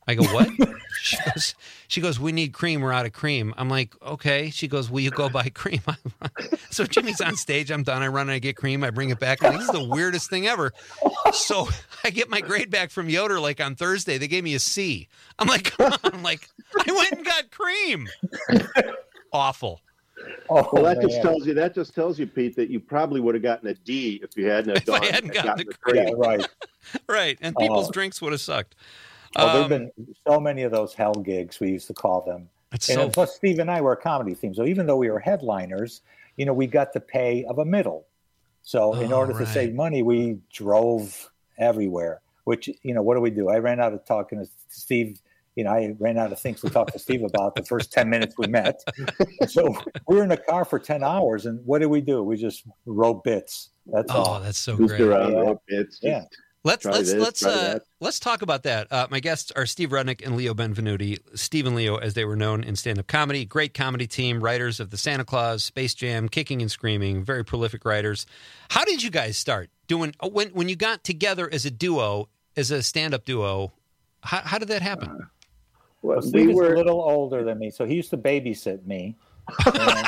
I go, what? She goes, she goes, we need cream. We're out of cream. I'm like, okay. She goes, will you go buy cream? So Jimmy's on stage. I'm done. I run and I get cream. I bring it back. And this is the weirdest thing ever. So I get my grade back from Yoder like on Thursday. They gave me a C. I'm like, come on. I'm like, I went and got cream. Awful. Oh, well, that man. just tells you that just tells you, Pete, that you probably would have gotten a D if you hadn't have if I hadn't gotten, gotten the cream. Yeah, right. Right. And people's oh. drinks would have sucked. Oh, um, there have been so many of those hell gigs, we used to call them. It's and so... plus, Steve and I were a comedy team. So even though we were headliners, you know, we got the pay of a middle. So in oh, order right. to save money, we drove everywhere, which, you know, what do we do? I ran out of talking to Steve. You know, I ran out of things to talk to Steve about the first ten minutes we met. So we were in the car for ten hours. And what did we do? We just wrote bits. That's oh, all. that's so Who's great. Around, yeah. wrote bits, yeah. Let's let's this, let's uh, that. let's talk about that. Uh, my guests are Steve Rudnick and Leo Benvenuti. Steve and Leo, as they were known in stand-up comedy, great comedy team, writers of the Santa Claus, Space Jam, Kicking and Screaming, very prolific writers. How did you guys start doing when when you got together as a duo, as a stand-up duo? How, how did that happen? Uh, well, Steve we is were... a little older than me, so he used to babysit me. And...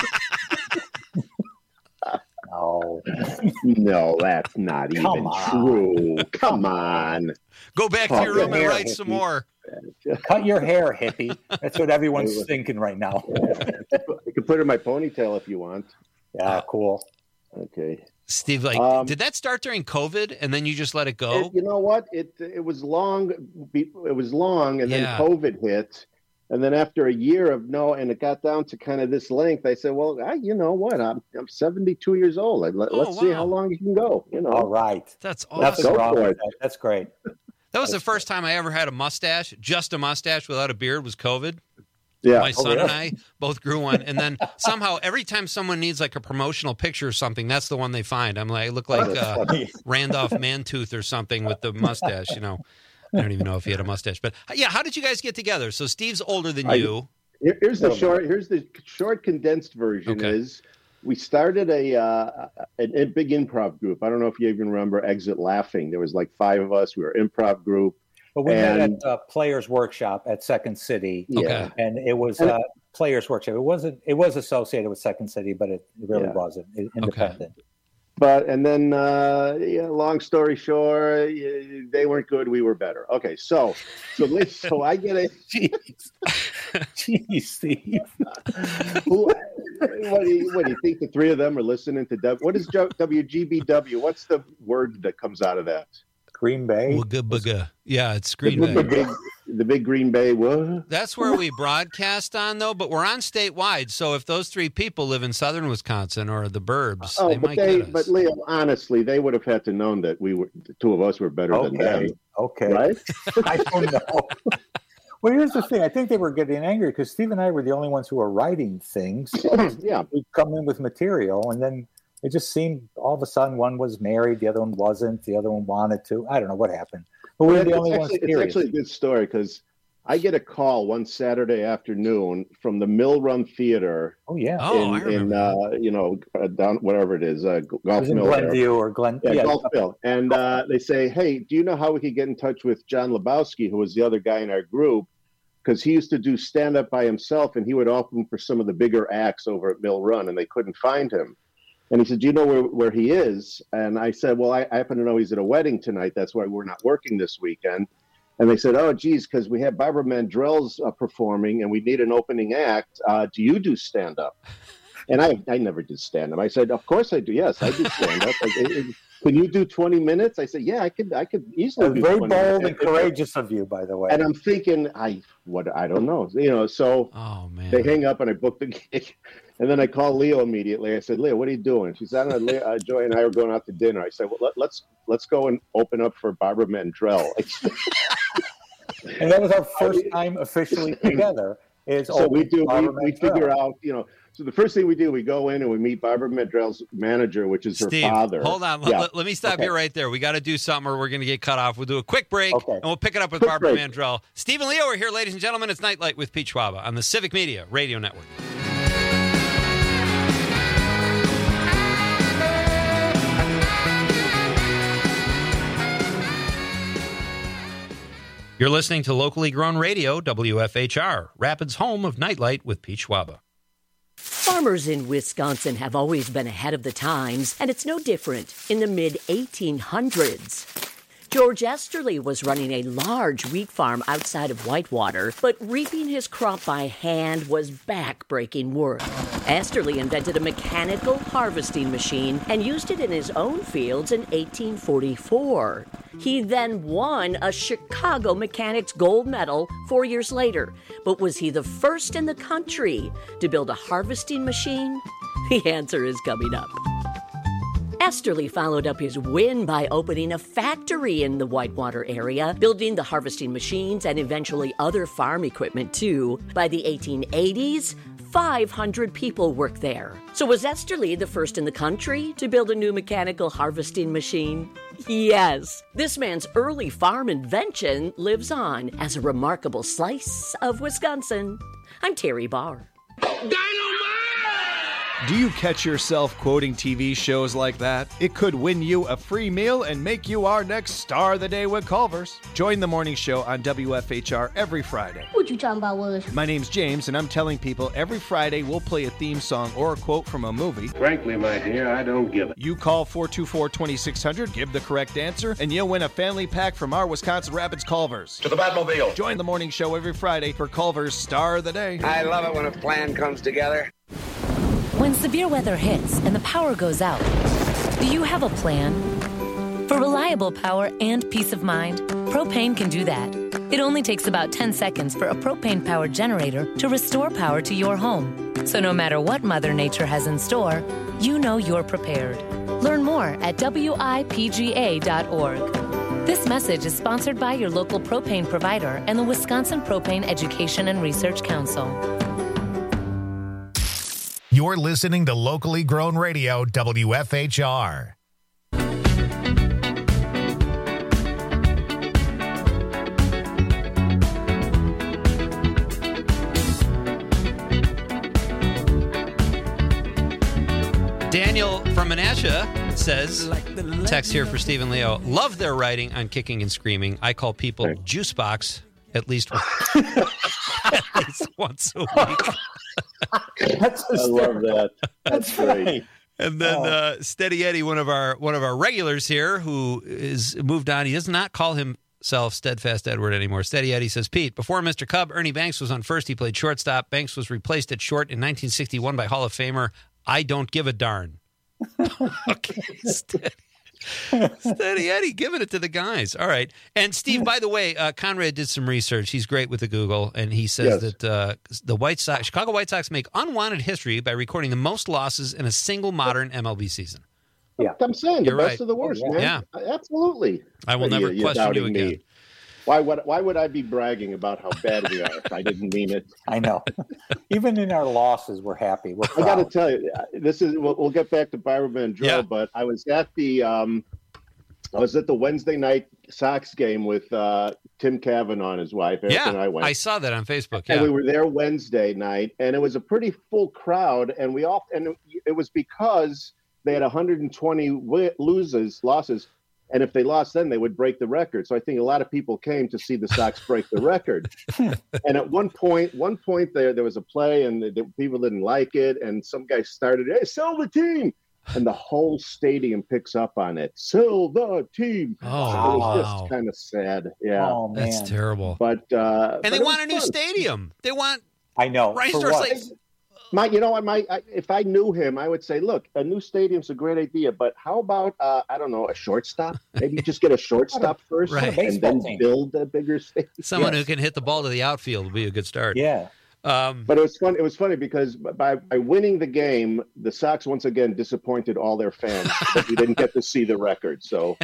No, no, that's not Come even on. true. Come on. Go back Cut to your room and write hippie. some more. Cut your hair, hippie. That's what everyone's thinking right now. You can put it in my ponytail if you want. Yeah, cool. Okay. Steve, like, um, did that start during COVID and then you just let it go? It, you know what? It it was long. It was long, and Yeah. then COVID hit. And then after a year of no, and it got down to kind of this length, I said, well, I, you know what? I'm I'm seventy-two years old. I, let, Oh, let's see wow. how long you can go. You know, All right. That's That's, awesome. Go wrong for with it. that. That's great. That was the first time I ever had a mustache, just a mustache without a beard was COVID. Yeah. My Oh, son really? and I both grew one. And then somehow every time someone needs like a promotional picture or something, that's the one they find. I'm like, I look like That's uh, funny. Randolph Mantooth or something with the mustache, you know. I don't even know if he had a mustache. But yeah, how did you guys get together? So Steve's older than I- you. Here- Here's the short. Here's the short condensed version. Okay. Is we started a, uh, a a big improv group. I don't know if you even remember Exit Laughing. There was like five of us. We were an improv group. But we met And- at uh, Players Workshop at Second City. Yeah. And it was And- uh, Players Workshop. It wasn't. It was associated with Second City, but it really Yeah. wasn't It- independent. But and then, uh, yeah, long story short, yeah, they weren't good. We were better. Okay, so so let's- so I get a Jeez, Jeez, Steve. who, what do you what do you think the three of them are listening to? W, what is W G B W? What's the word that comes out of that? Green Bay. Wugga bugga. Yeah, it's Green the, Bay. big, the big Green Bay. What? That's where we broadcast on, though. But we're on statewide, so if those three people live in southern Wisconsin or the burbs, Oh, they but might they, get us. but Leo, honestly, they would have had to known that we were the two of us were better than Okay. them, Okay. right? I don't know. Well, here's the thing. I think they were getting angry because Steve and I were the only ones who were writing things. Yeah. We'd come in with material, and then it just seemed all of a sudden one was married, the other one wasn't, the other one wanted to. I don't know what happened. But we were It's the only actually, ones it's serious. actually a good story because I get a call one Saturday afternoon from the Mill Run Theater. Oh, yeah. Oh, I in, in remember. uh, you know, uh, down whatever it is, uh, It Golf was in Mill. there. Glenview or Glen. Yeah, yeah, Golfville. And uh, they say, hey, do you know how we could get in touch with John Lebowski, who was the other guy in our group? Because he used to do stand-up by himself, and he would open for some of the bigger acts over at Mill Run, and they couldn't find him. And he said, do you know where, where he is? And I said, well, I, I happen to know he's at a wedding tonight. That's why we're not working this weekend. And they said, oh, geez, because we have Barbara Mandrell's uh, performing, and we need an opening act. Uh, do you do stand-up? And I, I never did stand-up. I said, of course I do. Yes, I do stand-up. Like, it- it- Can you do twenty minutes? I said, yeah, I could I could easily do very twenty bold minutes. and courageous of you, by the way. And I'm thinking, I what I don't know. You know, so Oh, man. they hang up and I booked the gig. And then I called Leo immediately. I said, Leo, what are you doing? She said, I don't know, uh, Joy and I were going out to dinner. I said, well, let, let's let's go and open up for Barbara Mandrell. And that was our first time officially together. Is So we do we, Barbara we Mandrell. figure out, you know. So the first thing we do, we go in and we meet Barbara Mandrell's manager, which is her Steve, father. hold on. Yeah. Let, let me stop Okay. you right there. We got to do something or we're going to get cut off. We'll do a quick break, Okay. and we'll pick it up with Quick Barbara break. Mandrell. Steve and Leo are here, ladies and gentlemen. It's Nightlight with Pete Schwaba on the Civic Media Radio Network. You're listening to locally grown radio, W F H R, Rapids' home of Nightlight with Pete Schwaba. Farmers in Wisconsin have always been ahead of the times, and it's no different in the mid eighteen hundreds. George Esterly was running a large wheat farm outside of Whitewater, but reaping his crop by hand was back-breaking work. Esterly invented a mechanical harvesting machine and used it in his own fields in eighteen forty-four. He then won a Chicago Mechanics Gold Medal four years later. But was he the first in the country to build a harvesting machine? The answer is coming up. Esterly followed up his win by opening a factory in the Whitewater area, building the harvesting machines and eventually other farm equipment too. By the eighteen eighties, five hundred people worked there. So was Esterly the first in the country to build a new mechanical harvesting machine? Yes. This man's early farm invention lives on as a remarkable slice of Wisconsin. I'm Terry Barr. Do you catch yourself quoting T V shows like that? It could win you a free meal and make you our next star of the day with Culver's. Join the morning show on W F H R every Friday. What you talking about, Willis? My name's James, and I'm telling people every Friday we'll play a theme song or a quote from a movie. Frankly, my dear, I don't give it. You call four two four, two six zero zero, give the correct answer, and you'll win a family pack from our Wisconsin Rapids Culver's. To the Batmobile. Join the morning show every Friday for Culver's Star of the Day. I love it when a plan comes together. When severe weather hits and the power goes out, do you have a plan? For reliable power and peace of mind, Propane can do that. It only takes about ten seconds for a propane-powered generator to restore power to your home. So no matter what Mother Nature has in store, you know you're prepared. Learn more at W I P G A dot org. This message is sponsored by your local propane provider and the Wisconsin Propane Education and Research Council. You're listening to locally grown radio, W F H R. Daniel from Menasha says, text here for Stephen Leo, love their writing on Kicking and Screaming. I call people juice box at least, at least once a week. That's I love that. That's, That's great. Right. And then uh, Steady Eddie, one of our one of our regulars here, who is moved on. He does not call himself Steadfast Edward anymore. Steady Eddie says, Pete, before Mister Cub, Ernie Banks was on first. He played shortstop. Banks was replaced at short in nineteen sixty-one by Hall of Famer I Don't Give a Darn. Okay, Steady. Steady Eddie giving it to the guys. All right. And Steve, by the way, uh, Conrad did some research. He's great with the Google, and he says yes. that uh, the White Sox, Chicago White Sox make unwanted history by recording the most losses in a single modern M L B season. Yeah, I'm saying You're the best right. of the worst, oh, yeah. man. Yeah, absolutely. I will never you, question you again. Me. Why would why would I be bragging about how bad we are if I didn't mean it? I know. Even in our losses, we're happy. We're proud. I got to tell you, this is. We'll, we'll get back to Byron Mandrell, yeah. but I was at the. Um, I was at the Wednesday night Sox game with uh, Tim Cavanaugh and his wife. Eric yeah, and I went. I saw that on Facebook. Yeah. And we were there Wednesday night, and it was a pretty full crowd. And we all, and it was because they had one hundred twenty loses, losses, and if they lost, then they would break the record. So I think a lot of people came to see the Sox break the record. And at one point, one point there, there was a play, and the, the people didn't like it, and some guy started, "Hey, sell the team." And the whole stadium picks up on it. Sell the team. Oh, so it was wow. just kind of sad. Yeah. Oh, man. That's terrible. But uh, And but they want a new fun. stadium. They want I know. Rice For Stores what? like My, you know what, my, I, if I knew him, I would say, look, a new stadium's a great idea, but how about, uh, I don't know, a shortstop? Maybe just get a shortstop first Right. and then team. build a bigger stadium. someone Yes. who can hit the ball to the outfield would be a good start. Yeah. Um, But it was fun. It was funny because by, by winning the game, the Sox once again disappointed all their fans that we didn't get to see the record. So,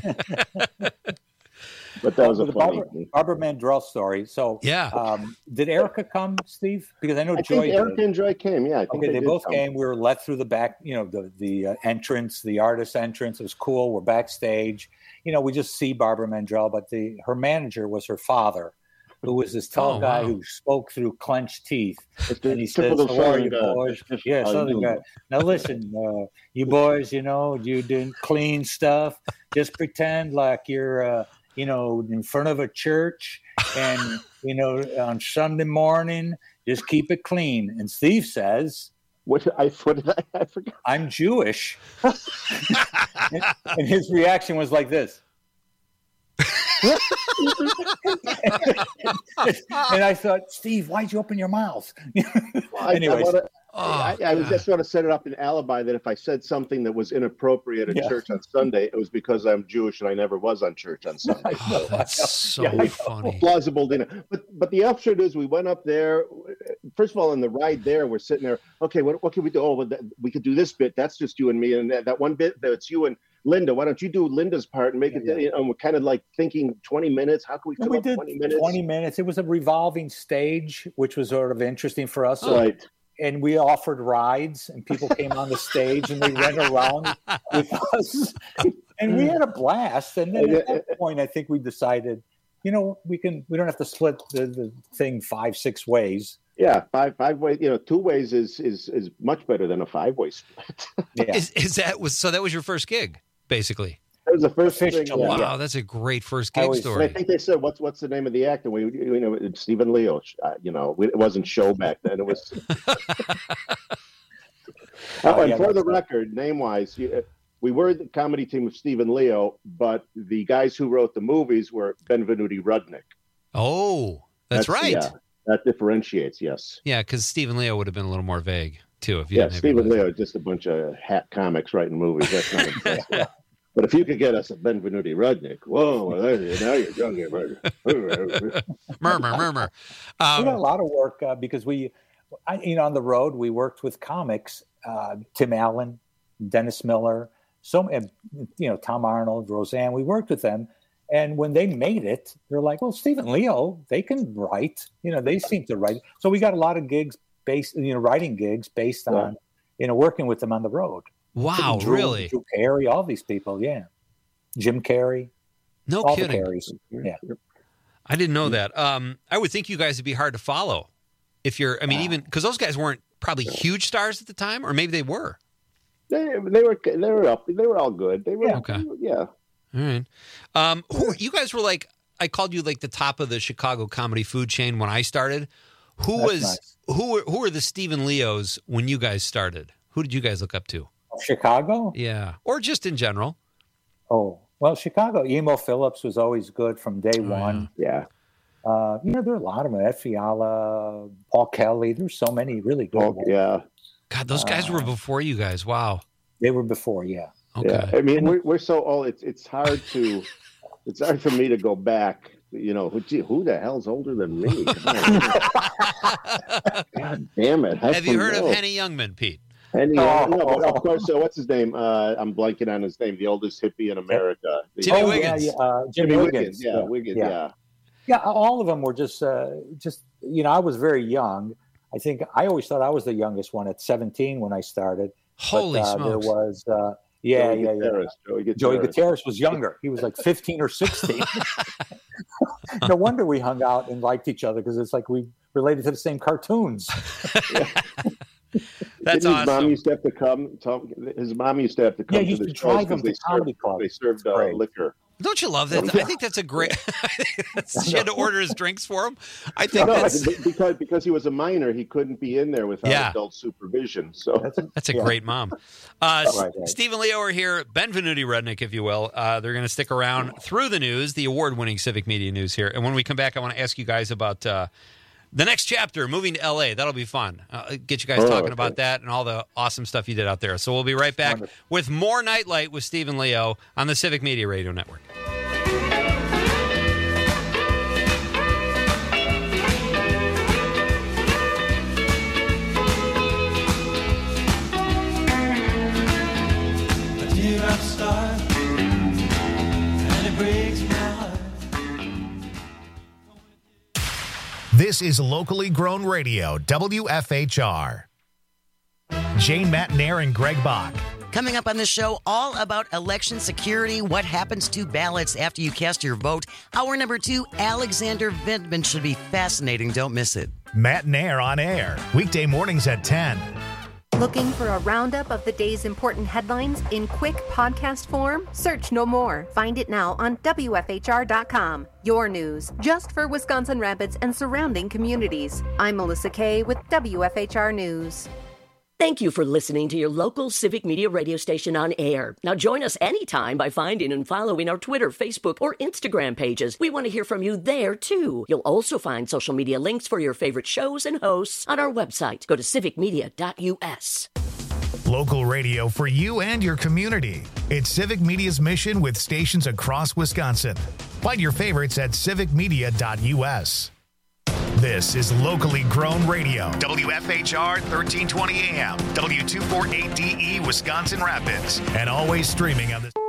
but that was a the funny Barbara, thing. Barbara Mandrell story. So, Yeah. um, did Erica come, Steve? Because I know I Joy think did. Erica and Joy came. Yeah, I think Okay, they, they did both come. came. We were let through the back, you know, the the uh, entrance, the artist entrance. It was cool. We're backstage. You know, we just see Barbara Mandrell, but the her manager was her father, who was this tall Oh, guy wow. who spoke through clenched teeth. It's the And he says, typical "How are you, Southern guy. boys?" Just- Yeah, how you Southern doing? guy. Now listen, uh, you boys, you know, you didn't clean stuff. Just pretend like you're, uh, you know, in front of a church and, you know, on Sunday morning, just keep it clean. And Steve says, What I what did I, I forgot? I'm Jewish. and, and his reaction was like this. And I thought, Steve, why'd you open your mouth? Anyways, I, I, I, I was just going to set it up an alibi that if I said something that was inappropriate at Yeah. church on Sunday, it was because I'm Jewish and I never was on church on Sunday. Oh, that's so Yeah, I know. funny. Plausible dinner. But but the upshot is we went up there. First of all, in the ride there, we're sitting there. Okay, what what can we do? Oh, well, that, we could do this bit. That's just you and me. And that, that one bit that's you and Linda. Why don't you do Linda's part and make it? Yeah, yeah. And we're kind of like thinking twenty minutes. How can we And fill we up did twenty minutes? twenty minutes. It was a revolving stage, which was sort of interesting for us. So- Right. And we offered rides, and people came on the stage, and they went around with us, and we had a blast. And then at that point, I think we decided, you know, we can we don't have to split the, the thing five, six ways. Yeah, five five ways. You know, two ways is is is much better than a five way split. Yeah. Is, is that was so? That was your first gig, basically. That was the first thing. Official. Yeah. Wow, that's a great first I gig always- And I story. think they said, "What's what's the name of the actor?" We, you know, it's Stephen Leo. Uh, you know, we, it wasn't show back then. It was. Oh, and yeah, for the that's right. record, name wise, we were the comedy team of Stephen Leo, but the guys who wrote the movies were Benvenuti Rudnick. Oh, that's, right. Yeah, that differentiates. Yes. Yeah, because Stephen Leo would have been a little more vague too if you Yeah, didn't have Stephen your- Leo is just a bunch of hat comics writing movies. That's not impressive. But if you could get us a Benvenuti Rudnick, whoa, well, now you're talking about murmur, murmur. we Um, got a lot of work uh, because we, I, you know, on the road we worked with comics, uh, Tim Allen, Dennis Miller, so and you know Tom Arnold, Roseanne. We worked with them, and when they made it, they're like, "Well, Stephen Leo, they can write. You know, they seem to write." So we got a lot of gigs based, you know, writing gigs based on, Yeah. you know, working with them on the road. wow, Drew, really? Drew Carey, all these people, yeah. Jim Carrey, No all kidding. the Careys, yeah. I didn't know that. Um, I would think you guys would be hard to follow if you're. I mean, even because those guys weren't probably huge stars at the time, or maybe they were. They, they were they were up. They were all good. They were Yeah. Okay. Yeah. All right. Um, who, you guys were like, I called you like the top of the Chicago comedy food chain when I started. Who That's was nice. who were who were the Stephen Leos when you guys started? Who did you guys look up to? Chicago. Yeah, or just in general. Oh, well, Chicago, Emo Phillips was always good from day Oh, one. Yeah. Uh, you know, there are a lot of them. Ed Fiala, Paul Kelly. There's so many really good Oh, ones. yeah. God, those guys Uh, were before you guys. Wow. They were before, yeah. Okay. Yeah. I mean, we're we're so old. It's it's hard to it's hard for me to go back. You know, gee, who the hell's older than me? Come on. God damn it! How Have you come heard no? of Henny Youngman, Pete? Henny, Oh. no, but of course. So what's his name? Uh, I'm blanking on his name. The oldest hippie in America. The- Jimmy oh, Wiggins. Yeah, yeah, uh, Jimmy, Jimmy Wiggins. Wiggins. Yeah, Wiggins. yeah. Yeah. Yeah, all of them were just, uh, just you know, I was very young. I think I always thought I was the youngest one at seventeen when I started. Holy but, uh, there smokes. was, uh, yeah, Joey yeah, yeah. Gutierrez, Joey Gutierrez. Joey Gutierrez was younger. He was like fifteen or sixteen. No wonder we hung out and liked each other because it's like we related to the same cartoons. That's Didn't his mom awesome. used to have to come. Tom, his mom used to have to come Yeah, to he used the to shows drive him because they to comedy served, club. they served uh, Great. liquor. Don't you love that? I think that's a great. She had to order his drinks for him. I think No, that's because because he was a minor, he couldn't be in there without Yeah. adult supervision. So That's a, that's a yeah. great mom. Uh, Right, right. Stephen Leo are here. Benvenuti Rudnick, if you will. Uh, they're going to stick around through the news, the award-winning Civic Media News here. And when we come back, I want to ask you guys about uh, the next chapter, moving to L A. That'll be fun. Uh, get you guys Oh, talking okay. about that and all the awesome stuff you did out there. So we'll be right back Wonderful. with more Nightlight with Stephen Leo on the Civic Media Radio Network. This is locally grown radio, W F H R. Jane Matnair and Greg Bach. Coming up on the show, all about election security, what happens to ballots after you cast your vote. Hour number two, Alexander Vindman should be fascinating. Don't miss it. Matt Nair on air, weekday mornings at ten. Looking for a roundup of the day's important headlines in quick podcast form? Search no more. Find it now on W F H R dot com. Your news, just for Wisconsin Rapids and surrounding communities. I'm Melissa Kay with W F H R News. Thank you for listening to your local Civic Media radio station on air. Now join us anytime by finding and following our Twitter, Facebook, or Instagram pages. We want to hear from you there, too. You'll also find social media links for your favorite shows and hosts on our website. Go to civic media dot U S. Local radio for you and your community. It's Civic Media's mission with stations across Wisconsin. Find your favorites at civic media dot U S. This is locally grown radio. W F H R thirteen twenty A M, W two forty-eight D E, Wisconsin Rapids, and always streaming on the